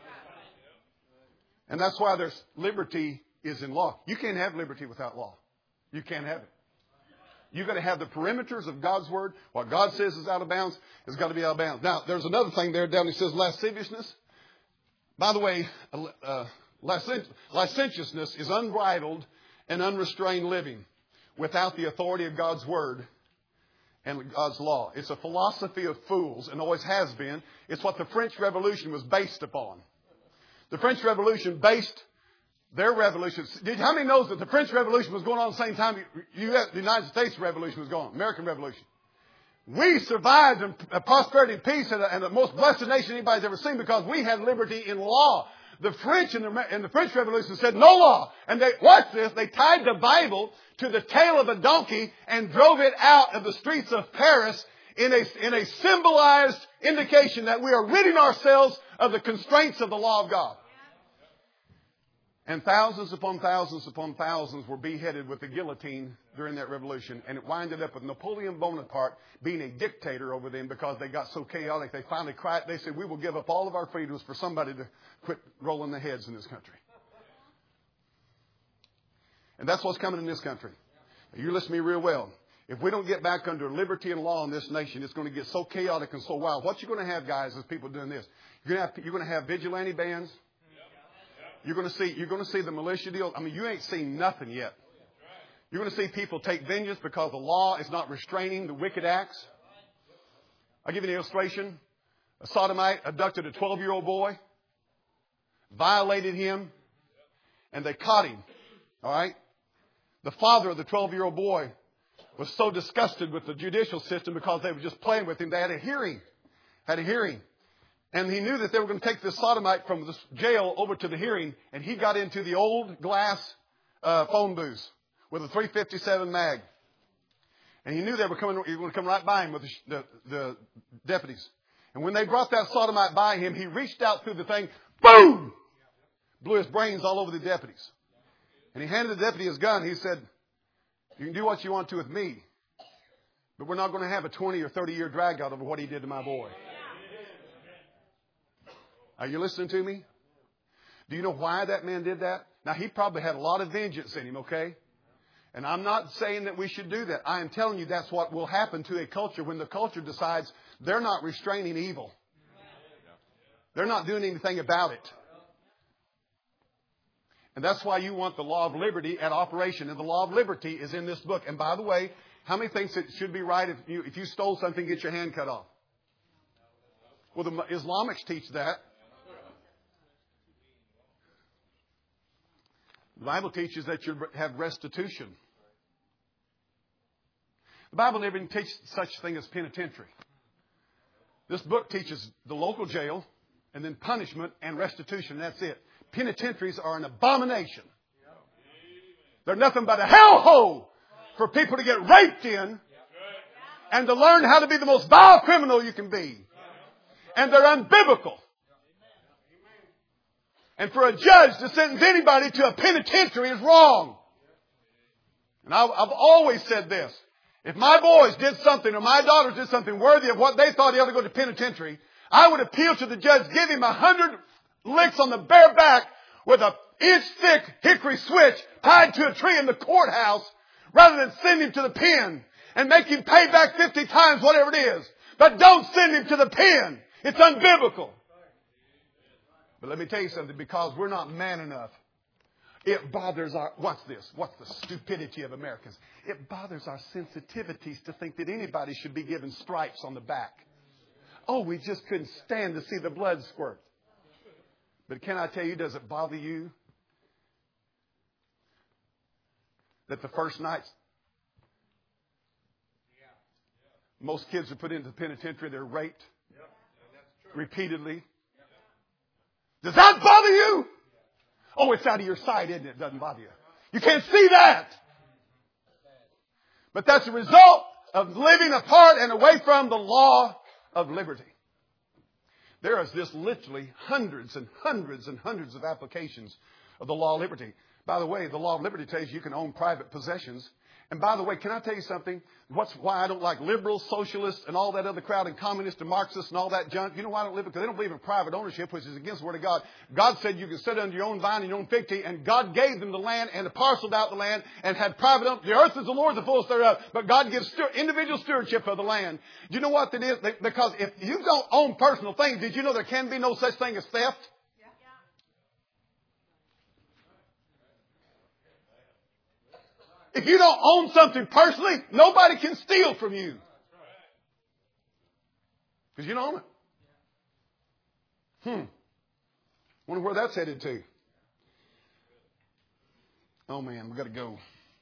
And that's why there's liberty is in law. You can't have liberty without law. You can't have it. You've got to have the perimeters of God's Word. What God says is out of bounds has got to be out of bounds. Now, there's another thing there down. It says lasciviousness. By the way, licentiousness is unbridled and unrestrained living without the authority of God's Word and God's law. It's a philosophy of fools and always has been. It's what the French Revolution was based upon. The French Revolution based their revolution. How many knows that the French Revolution was going on at the same time the United States Revolution was going on, American Revolution? We survived in prosperity and peace and the most blessed nation anybody's ever seen because we had liberty in law. The French in the French Revolution said no law. And watch this, they tied the Bible to the tail of a donkey and drove it out of the streets of Paris in a symbolized indication that we are ridding ourselves of the constraints of the law of God. And thousands upon thousands were beheaded with the guillotine during that revolution. And it winded up with Napoleon Bonaparte being a dictator over them because they got so chaotic. They finally cried. They said, we will give up all of our freedoms for somebody to quit rolling the heads in this country. And that's what's coming in this country. Now, you listen to me real well. If we don't get back under liberty and law in this nation, it's going to get so chaotic and so wild. What you're going to have, guys, is people doing this. You're going to have vigilante bands. You're going to see the militia deal. I mean, you ain't seen nothing yet. You're going to see people take vengeance because the law is not restraining the wicked acts. I'll give you an illustration. A sodomite abducted a 12-year-old boy, violated him, and they caught him. All right? The father of the 12-year-old boy was so disgusted with the judicial system because they were just playing with him. They had a hearing. And he knew that they were going to take this sodomite from the jail over to the hearing. And he got into the old glass phone booth with a .357 mag. And he knew they were going to come right by him with the deputies. And when they brought that sodomite by him, he reached out through the thing. Boom! Blew his brains all over the deputies. And he handed the deputy his gun. He said, you can do what you want to with me. But we're not going to have a 20 or 30-year drag out over what he did to my boy. Are you listening to me? Do you know why that man did that? Now, he probably had a lot of vengeance in him, okay? And I'm not saying that we should do that. I am telling you that's what will happen to a culture when the culture decides they're not restraining evil. They're not doing anything about it. And that's why you want the law of liberty at operation. And the law of liberty is in this book. And by the way, how many think it should be right if you stole something, get your hand cut off? Well, the Islamics teach that. The Bible teaches that you have restitution. The Bible never even teaches such thing as penitentiary. This book teaches the local jail and then punishment and restitution. That's it. Penitentiaries are an abomination. They're nothing but a hellhole for people to get raped in and to learn how to be the most vile criminal you can be. And they're unbiblical. And for a judge to sentence anybody to a penitentiary is wrong. And I've always said this. If my boys did something or my daughters did something worthy of what they thought he ought to go to penitentiary, I would appeal to the judge, give him 100 licks on the bare back with an inch-thick hickory switch tied to a tree in the courthouse rather than send him to the pen and make him pay back 50 times whatever it is. But don't send him to the pen. It's unbiblical. But let me tell you something, because we're not man enough. It bothers what's this? What's the stupidity of Americans? It bothers our sensitivities to think that anybody should be given stripes on the back. Oh, we just couldn't stand to see the blood squirt. But can I tell you, does it bother you that the first nights most kids are put into the penitentiary, they're raped repeatedly? Does that bother you? Oh, it's out of your sight, isn't it? It doesn't bother you. You can't see that. But that's a result of living apart and away from the law of liberty. There is just literally hundreds and hundreds and hundreds of applications of the law of liberty. By the way, the law of liberty tells you can own private possessions. And by the way, can I tell you something? Why I don't like liberals, socialists, and all that other crowd, and communists and Marxists and all that junk? You know why I don't live? Because they don't believe in private ownership, which is against the Word of God. God said you can sit under your own vine and your own fig tree, and God gave them the land and parceled out the land and had private ownership. The earth is the Lord's, the fullness thereof. But God gives individual stewardship of the land. Do you know what that is? Because if you don't own personal things, did you know there can be no such thing as theft? If you don't own something personally, nobody can steal from you. Because you don't own it. Wonder where that's headed to. Oh man, we've got to go.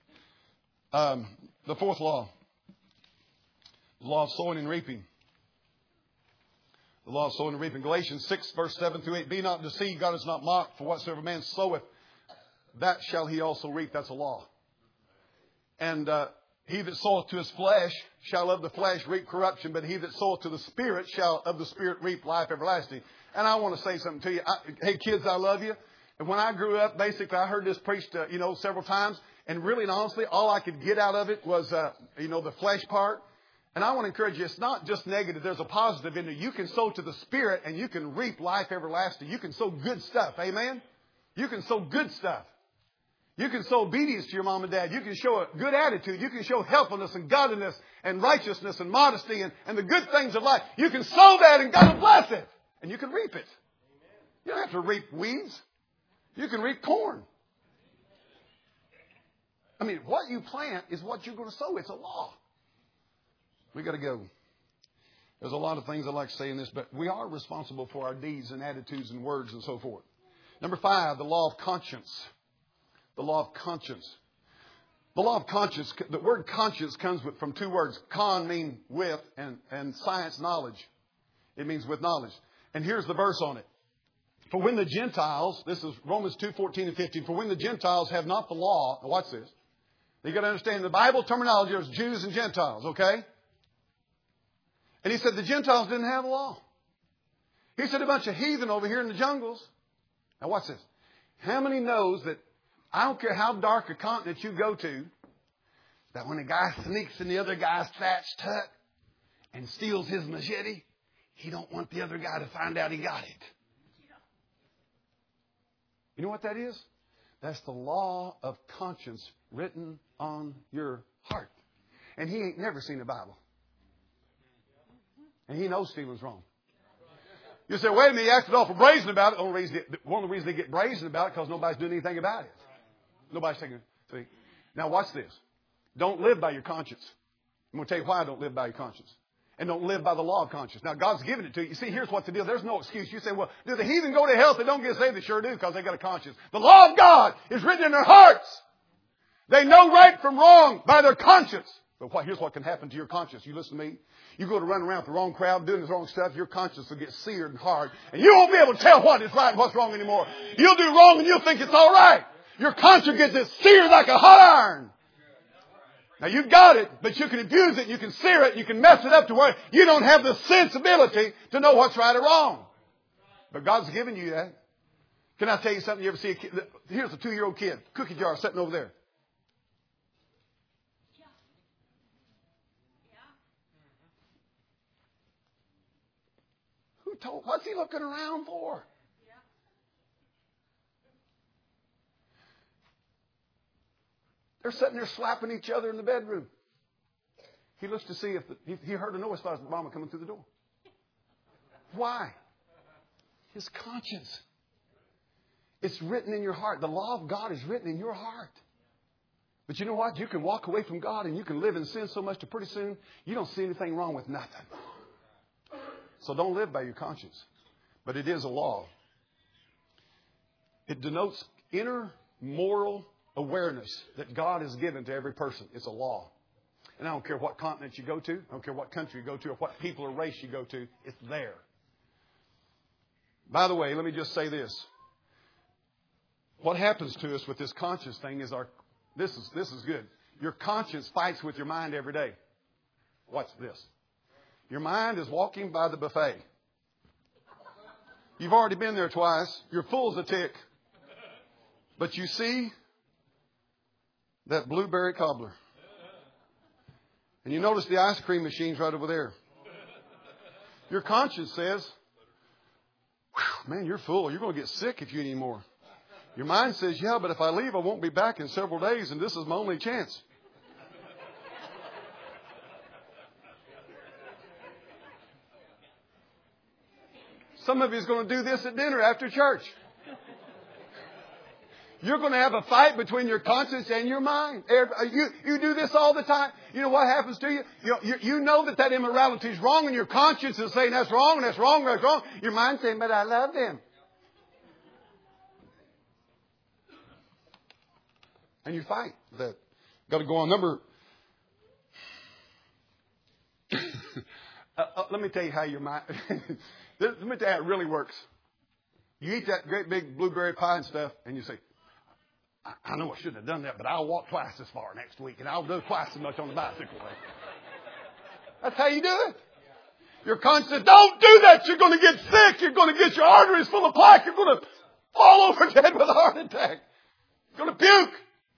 The fourth law. The law of sowing and reaping. The law of sowing and reaping. Galatians 6, verse 7 through 8. Be not deceived, God is not mocked. For whatsoever man soweth, that shall he also reap. That's a law. And he that soweth to his flesh shall of the flesh reap corruption, but he that soweth to the Spirit shall of the Spirit reap life everlasting. And I want to say something to you. Hey, kids, I love you. And when I grew up, basically, I heard this preached, several times. And really and honestly, all I could get out of it was, the flesh part. And I want to encourage you, it's not just negative. There's a positive in there. You can sow to the Spirit and you can reap life everlasting. You can sow good stuff. Amen? You can sow good stuff. You can sow obedience to your mom and dad. You can show a good attitude. You can show helpfulness and godliness and righteousness and modesty and the good things of life. You can sow that and God will bless it. And you can reap it. You don't have to reap weeds. You can reap corn. I mean, what you plant is what you're going to sow. It's a law. We got to go. There's a lot of things I like to say in this, but we are responsible for our deeds and attitudes and words and so forth. Number 5, the law of conscience. The law of conscience. The law of conscience, the word conscience comes from two words. Con means with and science, knowledge. It means with knowledge. And here's the verse on it. For when the Gentiles, this is Romans 2, 14 and 15. For when the Gentiles have not the law, now watch this. You got to understand the Bible terminology is Jews and Gentiles, okay? And he said the Gentiles didn't have the law. He said a bunch of heathen over here in the jungles. Now watch this. How many knows that I don't care how dark a continent you go to, that when a guy sneaks in the other guy's thatched hut and steals his machete, he don't want the other guy to find out he got it. You know what that is? That's the law of conscience written on your heart. And he ain't never seen a Bible. And he knows stealing's wrong. You say, wait a minute, he acted awful brazen about it. One of the reasons they get brazen about it because nobody's doing anything about it. Nobody's taking it. See? Now watch this. Don't live by your conscience. I'm going to tell you why I don't live by your conscience. And don't live by the law of conscience. Now God's given it to you. You see, here's what the deal. There's no excuse. You say, well, do the heathen go to hell if they don't get saved? They sure do because they got a conscience. The law of God is written in their hearts. They know right from wrong by their conscience. But here's what can happen to your conscience. You listen to me. You go to run around with the wrong crowd doing the wrong stuff, your conscience will get seared and hard. And you won't be able to tell what is right and what's wrong anymore. You'll do wrong and you'll think it's all right. Your conscience gets seared like a hot iron. Now you've got it, but you can abuse it, you can sear it, you can mess it up to where you don't have the sensibility to know what's right or wrong. But God's given you that. Can I tell you something? You ever see a kid? Here's a 2-year-old kid, cookie jar sitting over there. What's he looking around for? They're sitting there slapping each other in the bedroom. He looks to see if he heard a noise, thought it was mama coming through the door. Why? His conscience. It's written in your heart. The law of God is written in your heart. But you know what? You can walk away from God and you can live in sin so much that pretty soon you don't see anything wrong with nothing. So don't live by your conscience. But it is a law. It denotes inner moral awareness that God has given to every person. It's a law. And I don't care what continent you go to. I don't care what country you go to or what people or race you go to. It's there. By the way, let me just say this. What happens to us with this conscience thing is this is good. Your conscience fights with your mind every day. Watch this. Your mind is walking by the buffet. You've already been there twice. You're full as a tick. But you see that blueberry cobbler. And you notice the ice cream machine's right over there. Your conscience says, man, you're full. You're going to get sick if you eat any more. Your mind says, yeah, but if I leave, I won't be back in several days, and this is my only chance. Some of you is going to do this at dinner after church. You're going to have a fight between your conscience and your mind. You do this all the time. You know what happens to you? You know that immorality is wrong, and your conscience is saying that's wrong, and that's wrong, and that's wrong. Your mind's saying, but I love them. And you fight that. Got to go on. Let me tell you how your mind... Let me tell you how it really works. You eat that great big blueberry pie and stuff, and you say, I know I shouldn't have done that, but I'll walk twice as far next week, and I'll do twice as much on the bicycle. That's how you do it. Your conscience says, don't do that. You're going to get sick. You're going to get your arteries full of plaque. You're going to fall over dead with a heart attack. You're going to puke.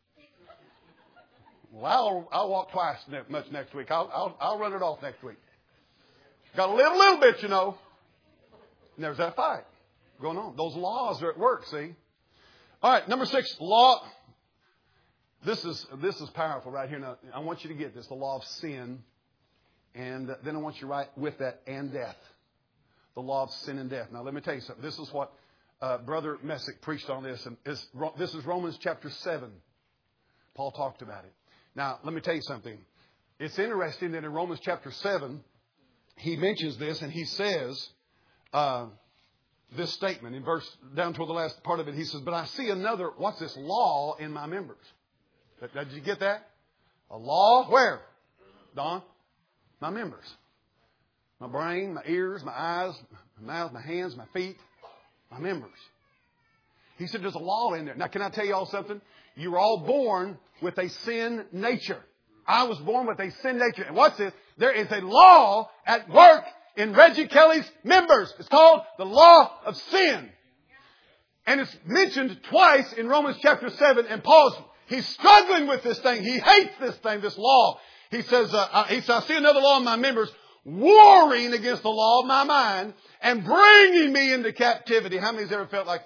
Well, I'll walk twice much next week. I'll run it off next week. Got to live a little bit, you know. And there's that fight going on. Those laws are at work, see. All right, number 6, law. This is powerful right here. Now, I want you to get this, the law of sin. And then I want you to write with that, and death. The law of sin and death. Now, let me tell you something. This is what Brother Messick preached on this. And this is Romans chapter 7. Paul talked about it. Now, let me tell you something. It's interesting that in Romans chapter 7, he mentions this and he says this statement in verse down toward the last part of it. He says, but I see another, what's this, law in my members. Did you get that? A law where? Don? My members. My brain, my ears, my eyes, my mouth, my hands, my feet, my members. He said there's a law in there. Now, can I tell you all something? You were all born with a sin nature. I was born with a sin nature. And what's this? There is a law at work in Reggie Kelly's members. It's called the law of sin. And it's mentioned twice in Romans chapter 7. And he's struggling with this thing. He hates this thing, this law. He says, I see another law in my members, warring against the law of my mind and bringing me into captivity. How many has ever felt like...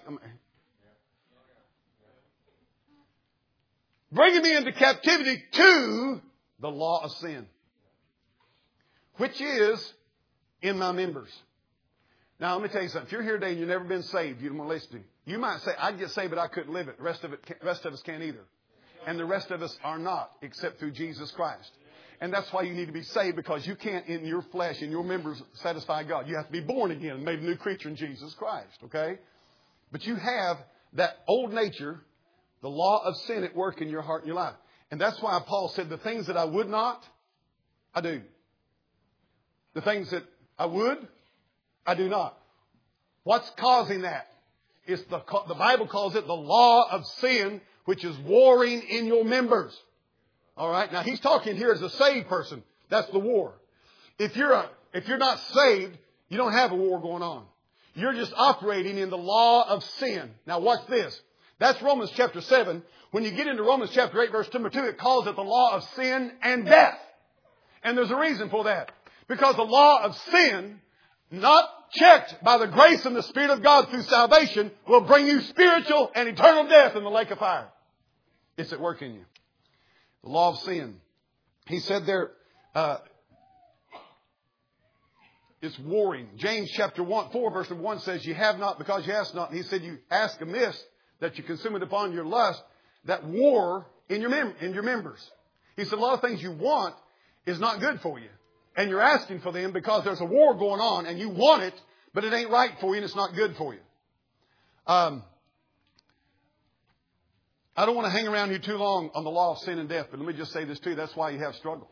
bringing me into captivity to the law of sin, which is in my members. Now, let me tell you something. If you're here today and you've never been saved, you don't want to listen to me. You might say, I'd get saved, but I couldn't live it. The rest of us can't either. And the rest of us are not, except through Jesus Christ. And that's why you need to be saved, because you can't, in your flesh, in your members, satisfy God. You have to be born again, made a new creature in Jesus Christ, okay? But you have that old nature, the law of sin at work in your heart and your life. And that's why Paul said, the things that I would not, I do. The things that I would, I do not. What's causing that? It's the Bible calls it the law of sin, which is warring in your members. All right. Now, he's talking here as a saved person. That's the war. If you're not saved, you don't have a war going on. You're just operating in the law of sin. Now, watch this. That's Romans chapter 7. When you get into Romans chapter 8, verse number 2, it calls it the law of sin and death. And there's a reason for that. Because the law of sin, not checked by the grace and the Spirit of God through salvation, will bring you spiritual and eternal death in the lake of fire. It's at work in you. The law of sin. He said there, it's warring. James chapter 4, verse 1 says, you have not because you ask not. And he said, you ask amiss that you consume it upon your lust, that war in your members. He said, a lot of things you want is not good for you. And you're asking for them because there's a war going on and you want it, but it ain't right for you and it's not good for you. I don't want to hang around here too long on the law of sin and death, but let me just say this too. That's why you have struggle.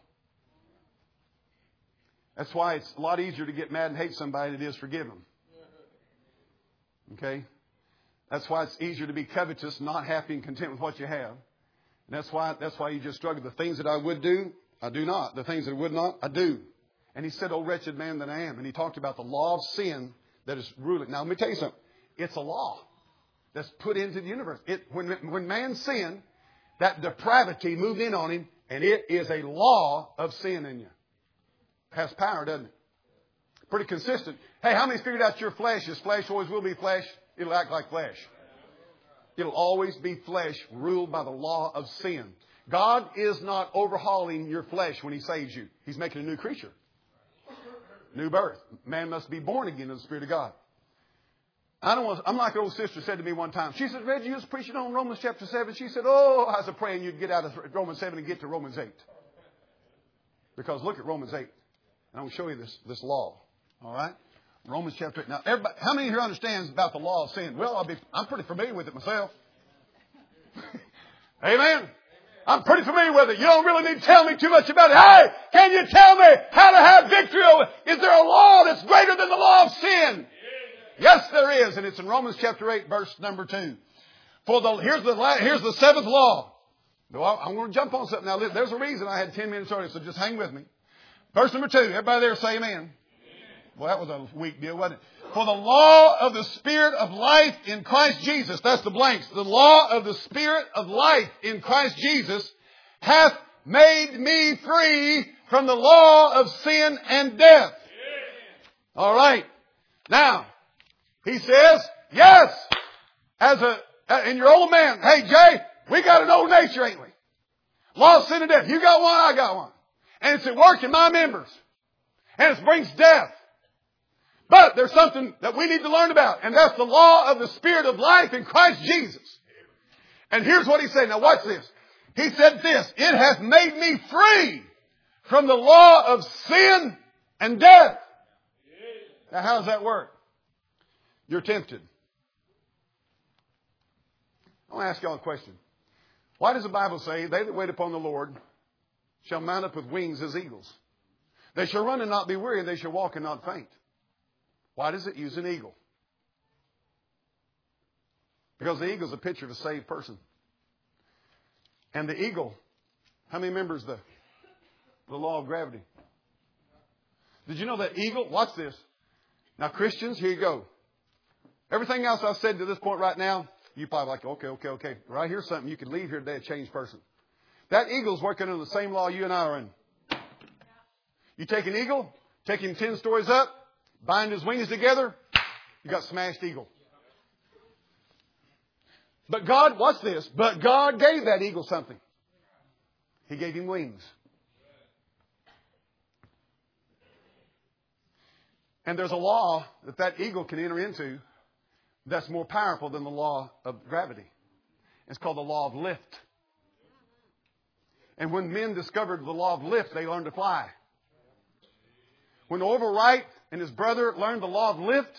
That's why it's a lot easier to get mad and hate somebody than it is forgive them. Okay? That's why it's easier to be covetous, not happy and content with what you have. And that's why you just struggle. The things that I would do, I do not. The things that I would not, I do. And he said, "Oh, wretched man that I am." And he talked about the law of sin that is ruling. Now, let me tell you something. It's a law that's put into the universe. When man sinned, that depravity moved in on him, and it is a law of sin in you. Has power, doesn't it? Pretty consistent. Hey, how many figured out your flesh is flesh, always will be flesh? It'll act like flesh. It'll always be flesh ruled by the law of sin. God is not overhauling your flesh when He saves you. He's making a new creature. New birth. Man must be born again in the Spirit of God. I'm like an old sister said to me one time. She said, "Reggie, you was preaching on Romans chapter 7. She said, "Oh, I was praying you'd get out of Romans 7 and get to Romans 8. Because look at Romans 8. And I'm going to show you this law. All right? Romans chapter 8. Now, everybody, how many here understands about the law of sin? Well, I'm pretty familiar with it myself. Amen? I'm pretty familiar with it. You don't really need to tell me too much about it. Hey, can you tell me how to have victory over it? Is there a law that's greater than the law of sin? Yes, there is. And it's in Romans chapter 8, verse number 2. Here's the seventh law. I'm going to jump on something. Now, there's a reason I had 10 minutes already, so just hang with me. Verse number 2. Everybody there say amen. Well, that was a weak deal, wasn't it? For the law of the Spirit of life in Christ Jesus, that's the blanks. The law of the Spirit of life in Christ Jesus hath made me free from the law of sin and death. All right. Now, he says, yes, in your old man. Hey, Jay, we got an old nature, ain't we? Law of sin and death. You got one, I got one. And it's at work in my members. And it brings death. But there's something that we need to learn about. And that's the law of the Spirit of life in Christ Jesus. And here's what he said. Now watch this. He said this. It hath made me free from the law of sin and death. Now how does that work? You're tempted. I want to ask y'all a question. Why does the Bible say, they that wait upon the Lord shall mount up with wings as eagles? They shall run and not be weary. They shall walk and not faint. Why does it use an eagle? Because the eagle is a picture of a saved person. And the eagle, how many remembers the law of gravity? Did you know that eagle? Watch this. Now, Christians, here you go. Everything else I've said to this point right now, you probably like, okay. Right here's something you can leave here today a changed person. That eagle's working under the same law you and I are in. You take an eagle, take him 10 stories up, bind his wings together, you got smashed eagle. But God, watch this, but God gave that eagle something. He gave him wings. And there's a law that eagle can enter into that's more powerful than the law of gravity. It's called the law of lift. And when men discovered the law of lift, they learned to fly. When Orville Wright and his brother learned the law of lift,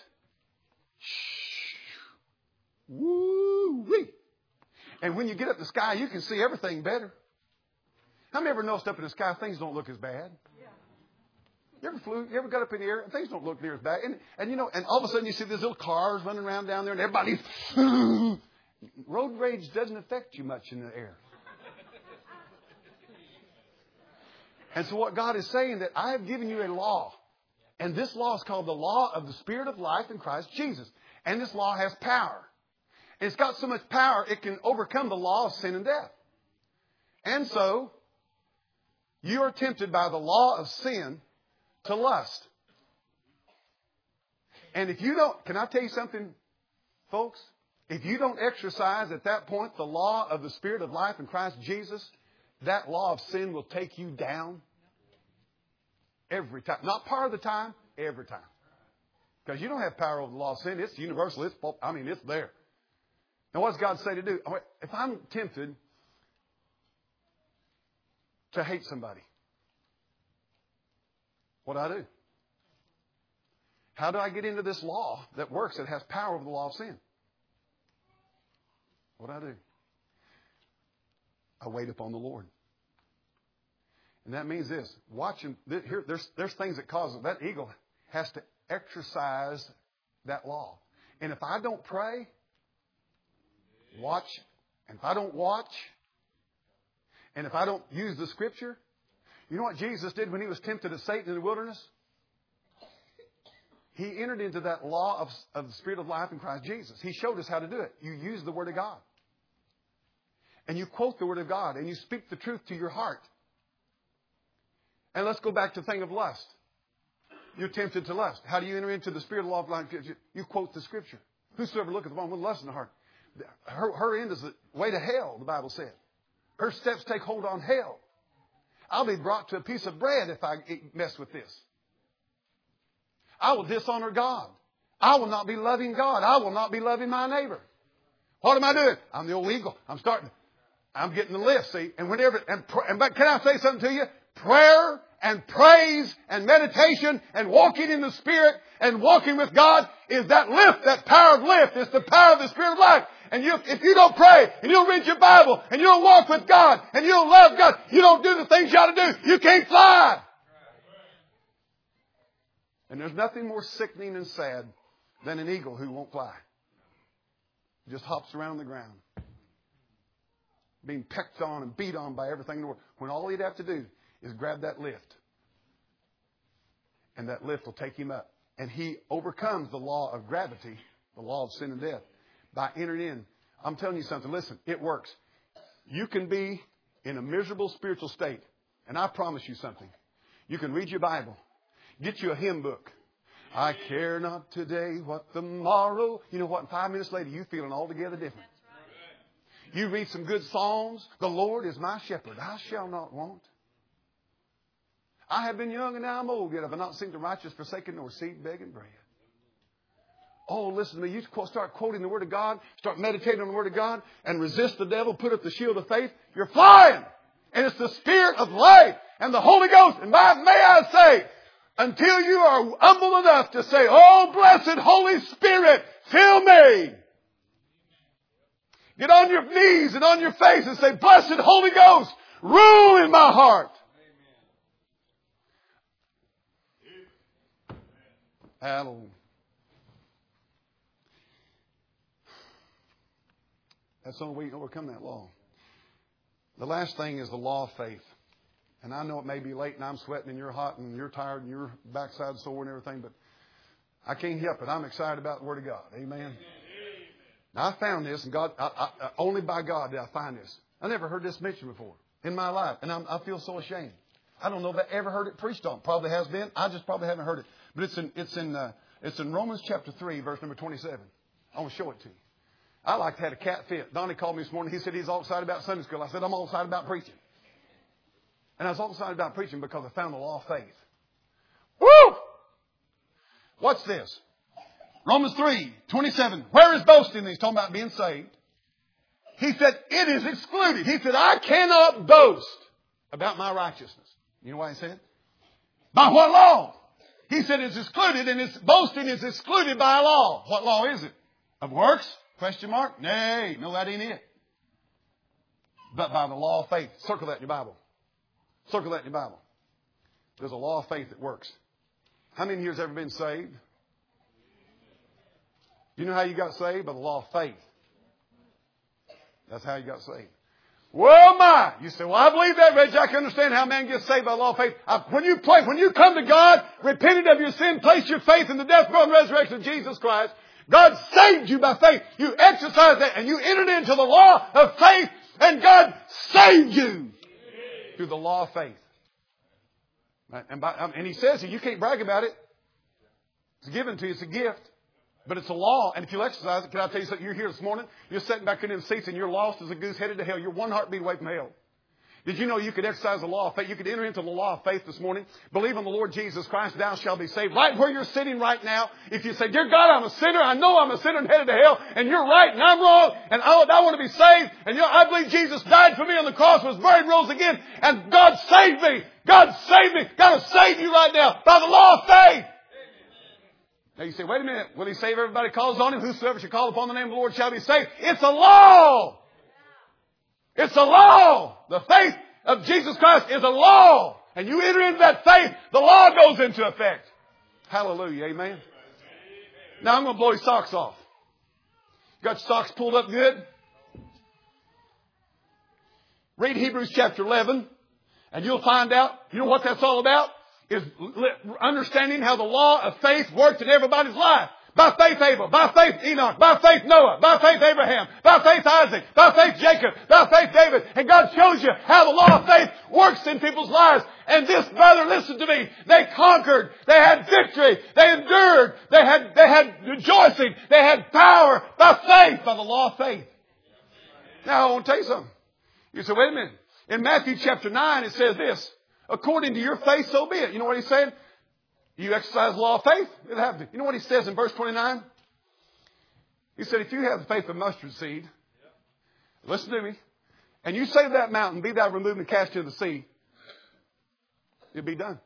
woo-wee. And when you get up in the sky, you can see everything better. How many ever noticed up in the sky things don't look as bad? You ever flew? You ever got up in the air and things don't look near as bad? And all of a sudden you see these little cars running around down there and everybody's road rage doesn't affect you much in the air. And so what God is saying that I have given you a law. And this law is called the law of the Spirit of life in Christ Jesus. And this law has power. And it's got so much power it can overcome the law of sin and death. And so you are tempted by the law of sin to lust. And if you don't, can I tell you something, folks? If you don't exercise at that point the law of the Spirit of life in Christ Jesus, that law of sin will take you down every time. Not part of the time, every time. Because you don't have power over the law of sin. It's universal. It's there. Now what does God say to do? If I'm tempted to hate somebody, what do I do? How do I get into this law that works, that has power over the law of sin? What do I do? I wait upon the Lord. And that means this. Watching, there's things that cause it. That eagle has to exercise that law. And if I don't pray, watch, and if I don't watch, and if I don't use the Scripture, you know what Jesus did when He was tempted of Satan in the wilderness? He entered into that law of the Spirit of life in Christ Jesus. He showed us how to do it. You use the Word of God. And you quote the Word of God. And you speak the truth to your heart. And let's go back to the thing of lust. You're tempted to lust. How do you enter into the Spirit of law of life? You quote the Scripture. Whosoever looketh upon with lust in the heart. Her end is the way to hell, the Bible said. Her steps take hold on hell. I'll be brought to a piece of bread if I mess with this. I will dishonor God. I will not be loving God. I will not be loving my neighbor. What am I doing? I'm the old eagle. I'm getting the lift, see? And but can I say something to you? Prayer and praise and meditation and walking in the Spirit and walking with God is that lift, that power of lift. It's the power of the Spirit of life. And if you don't pray and you don't read your Bible and you don't walk with God and you don't love God, you don't do the things you ought to do, you can't fly. And there's nothing more sickening and sad than an eagle who won't fly. He just hops around the ground, being pecked on and beat on by everything in the world, when all he'd have to do is grab that lift. And that lift will take him up. And he overcomes the law of gravity, the law of sin and death, by entering in. I'm telling you something. Listen, it works. You can be in a miserable spiritual state. And I promise you something. You can read your Bible. Get you a hymn book. I care not today what the morrow. You know what? And 5 minutes later, you're feeling altogether different. You read some good Psalms. The Lord is my shepherd. I shall not want. I have been young and now I'm old, yet have I not seen the righteous forsaken nor seed begging bread. Oh, listen to me. You start quoting the Word of God, start meditating on the Word of God, and resist the devil, put up the shield of faith. You're flying. And it's the Spirit of life and the Holy Ghost. And may I say, until you are humble enough to say, oh, blessed Holy Spirit, fill me. Get on your knees and on your face and say, blessed Holy Ghost, rule in my heart. Hallelujah. That's the only way you can overcome that law. The last thing is the law of faith. And I know it may be late and I'm sweating and you're hot and you're tired and your backside sore and everything, but I can't help it. I'm excited about the Word of God. Amen. Now, I found this, and God, only by God did I find this. I never heard this mentioned before in my life, and I feel so ashamed. I don't know if I ever heard it preached on. Probably has been. I just probably haven't heard it. But it's in Romans chapter 3, verse number 27. I want to show it to you. I like to have a cat fit. Donnie called me this morning. He said he's all excited about Sunday school. I said, I'm all excited about preaching. And I was all excited about preaching because I found the law of faith. Woo! What's this? Romans 3, 27. Where is boasting? He's talking about being saved. He said, it is excluded. He said, I cannot boast about my righteousness. You know why he said? By what law? He said it's excluded, and its boasting is excluded by a law. What law is it? Of works? Question mark? Nay, no, that ain't it. But by the law of faith. Circle that in your Bible. Circle that in your Bible. There's a law of faith that works. How many here has ever been saved? You know how you got saved? By the law of faith. That's how you got saved. Well, my! You say, well, I believe that, Reggie. I can understand how man gets saved by the law of faith. When you come to God, repented of your sin, placed your faith in the death, burial, and resurrection of Jesus Christ, God saved you by faith. You exercised that, and you entered into the law of faith, and God saved you through the law of faith. And He says you can't brag about it. It's given to you. It's a gift. But it's a law, and if you exercise it, can I tell you something? You're here this morning, you're sitting back in them seats, and you're lost as a goose headed to hell. You're one heartbeat away from hell. Did you know you could exercise the law of faith? You could enter into the law of faith this morning. Believe on the Lord Jesus Christ, thou shalt be saved. Right where you're sitting right now, if you say, dear God, I'm a sinner, I know I'm a sinner and headed to hell, and you're right and I'm wrong, and I want to be saved, and I believe Jesus died for me on the cross, was buried, rose again, and God saved me. God saved me. God will save you right now by the law of faith. Now you say, wait a minute. Will He save everybody calls on Him? Whosoever shall call upon the name of the Lord shall be saved. It's a law. It's a law. The faith of Jesus Christ is a law. And you enter into that faith, the law goes into effect. Hallelujah. Amen. Now I'm going to blow your socks off. Got your socks pulled up good? Read Hebrews chapter 11 and you'll find out, you know what that's all about? Is understanding how the law of faith works in everybody's life. By faith Abel, by faith Enoch, by faith Noah, by faith Abraham, by faith Isaac, by faith Jacob, by faith David. And God shows you how the law of faith works in people's lives. And this brother, listen to me, they conquered, they had victory, they endured, they had rejoicing, they had power by faith, by the law of faith. Now I want to tell you something. You say, wait a minute. In Matthew chapter 9 it says this, according to your faith so be it. You know what he's saying? You exercise the law of faith, it'll happen. You know what he says in verse 29? He said, if you have the faith of mustard seed, listen to me, and you say to that mountain, be thou removed and cast into the sea, it'll be done.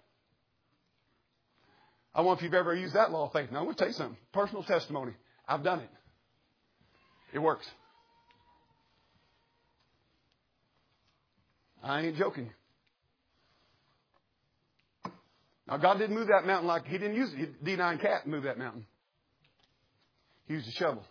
I wonder if you've ever used that law of faith. Now, I'm going to tell you something. Personal testimony. I've done it. It works. I ain't joking. Now, God didn't move that mountain like He didn't use it. D9 cat moved that mountain. He used a shovel.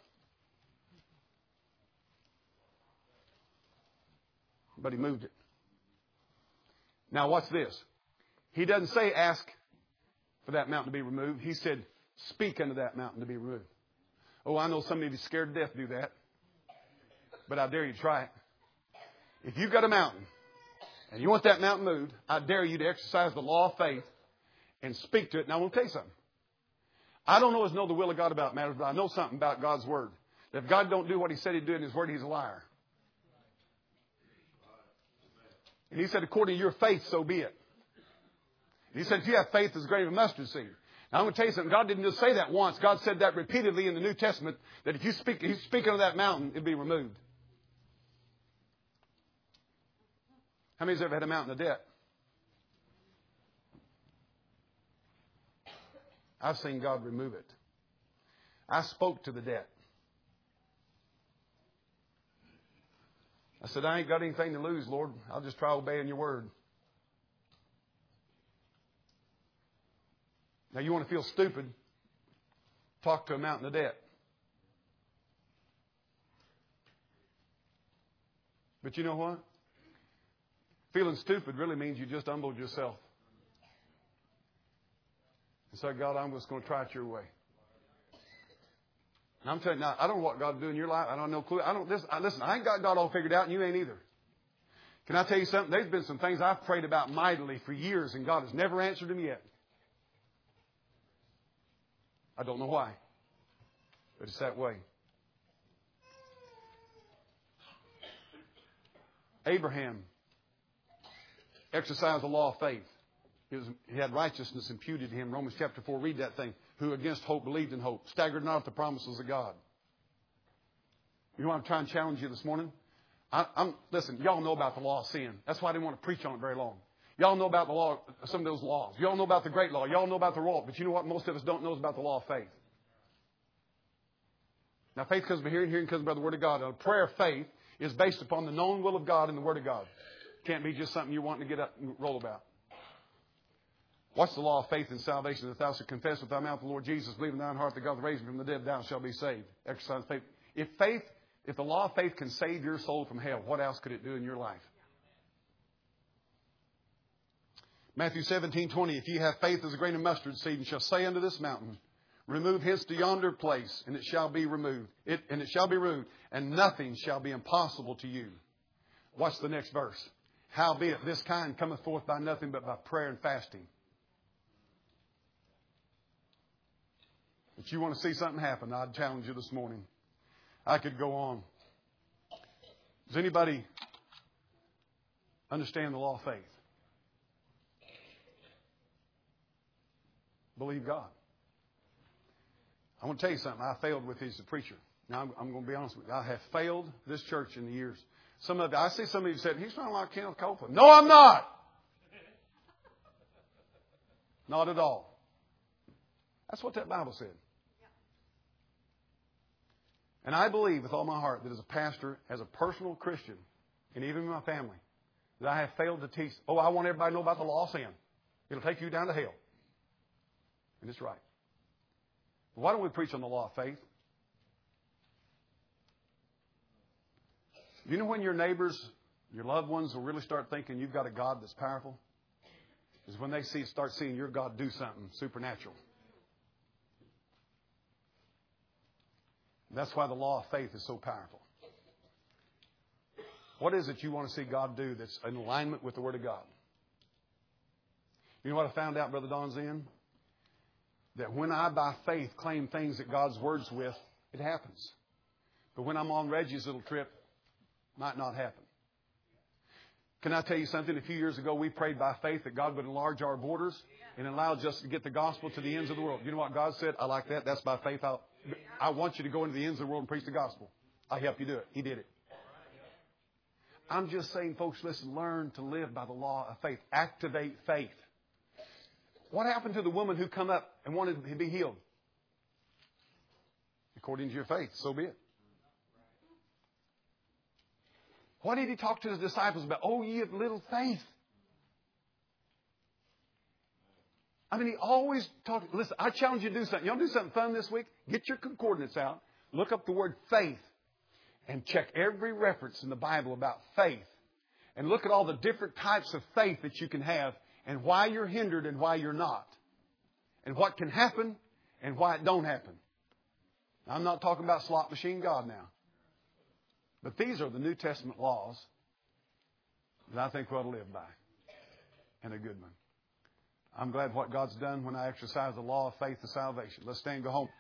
But He moved it. Now, what's this? He doesn't say ask for that mountain to be removed. He said speak unto that mountain to be removed. Oh, I know some of you scared to death to do that. But I dare you to try it. If you've got a mountain and you want that mountain moved, I dare you to exercise the law of faith and speak to it. Now, I want to tell you something. I don't always know the will of God about matters, but I know something about God's Word. That if God don't do what He said He'd do in His Word, He's a liar. And He said, according to your faith, so be it. And He said, if you have faith as great as a mustard seed. Now, I'm going to tell you something. God didn't just say that once. God said that repeatedly in the New Testament, that if you speak unto that mountain, it'll be removed. How many's ever had a mountain of debt? I've seen God remove it. I spoke to the debt. I said, I ain't got anything to lose, Lord. I'll just try obeying your word. Now, you want to feel stupid? Talk to a mountain of debt. But you know what? Feeling stupid really means you just humbled yourself. And say, God, I'm just going to try it your way. And I'm telling you now, I don't know what God will do in your life. I don't know clue. Listen, I ain't got God all figured out, and you ain't either. Can I tell you something? There's been some things I've prayed about mightily for years, and God has never answered them yet. I don't know why, but it's that way. Abraham exercised the law of faith. He had righteousness imputed to him. Romans chapter 4, read that thing. Who against hope believed in hope. Staggered not at the promises of God. You know what I'm trying to challenge you this morning? Listen, y'all know about the law of sin. That's why I didn't want to preach on it very long. Y'all know about the law, some of those laws. Y'all know about the great law. Y'all know about the law. But you know what most of us don't know is about the law of faith. Now, faith comes by hearing, hearing comes by the Word of God. A prayer of faith is based upon the known will of God and the Word of God. It can't be just something you're wanting to get up and roll about. What's the law of faith and salvation? That thou shalt confess with thy mouth the Lord Jesus, believe in thine heart that God raised him from the dead, thou shalt be saved. Exercise faith. If the law of faith can save your soul from hell, what else could it do in your life? Matthew 17:20. If ye have faith as a grain of mustard seed, and shall say unto this mountain, remove hence to yonder place, and it shall be removed. And it shall be removed, and nothing shall be impossible to you. Watch the next verse. Howbeit this kind cometh forth by nothing but by prayer and fasting. If you want to see something happen, I'd challenge you this morning. I could go on. Does anybody understand the law of faith? Believe God. I want to tell you something. I failed with you as a preacher. Now, I'm going to be honest with you. I have failed this church in the years. I see some of you said, he's not like Kenneth Copeland. No, I'm not. Not at all. That's what that Bible said. And I believe with all my heart that as a pastor, as a personal Christian, and even in my family, that I have failed to teach. Oh, I want everybody to know about the law of sin. It'll take you down to hell. And it's right. Why don't we preach on the law of faith? You know when your neighbors, your loved ones will really start thinking you've got a God that's powerful? Is when they start seeing your God do something supernatural. That's why the law of faith is so powerful. What is it you want to see God do that's in alignment with the Word of God? You know what I found out, Brother Don Zen? That when I, by faith, claim things that God's Word's with, it happens. But when I'm on Reggie's little trip, it might not happen. Can I tell you something? A few years ago, we prayed by faith that God would enlarge our borders and allow us to get the gospel to the ends of the world. You know what God said? I like that. That's by faith. I want you to go into the ends of the world and preach the gospel. I'll help you do it. He did it. I'm just saying, folks, listen, learn to live by the law of faith. Activate faith. What happened to the woman who come up and wanted to be healed? According to your faith, so be it. What did he talk to his disciples about? Oh, ye of little faith. I mean, he always talked. Listen, I challenge you to do something. You want to do something fun this week? Get your concordance out. Look up the word faith. And check every reference in the Bible about faith. And look at all the different types of faith that you can have. And why you're hindered and why you're not. And what can happen and why it don't happen. I'm not talking about slot machine God now. But these are the New Testament laws that I think we ought to live by. And a good one. I'm glad what God's done when I exercise the law of faith to salvation. Let's stand and go home.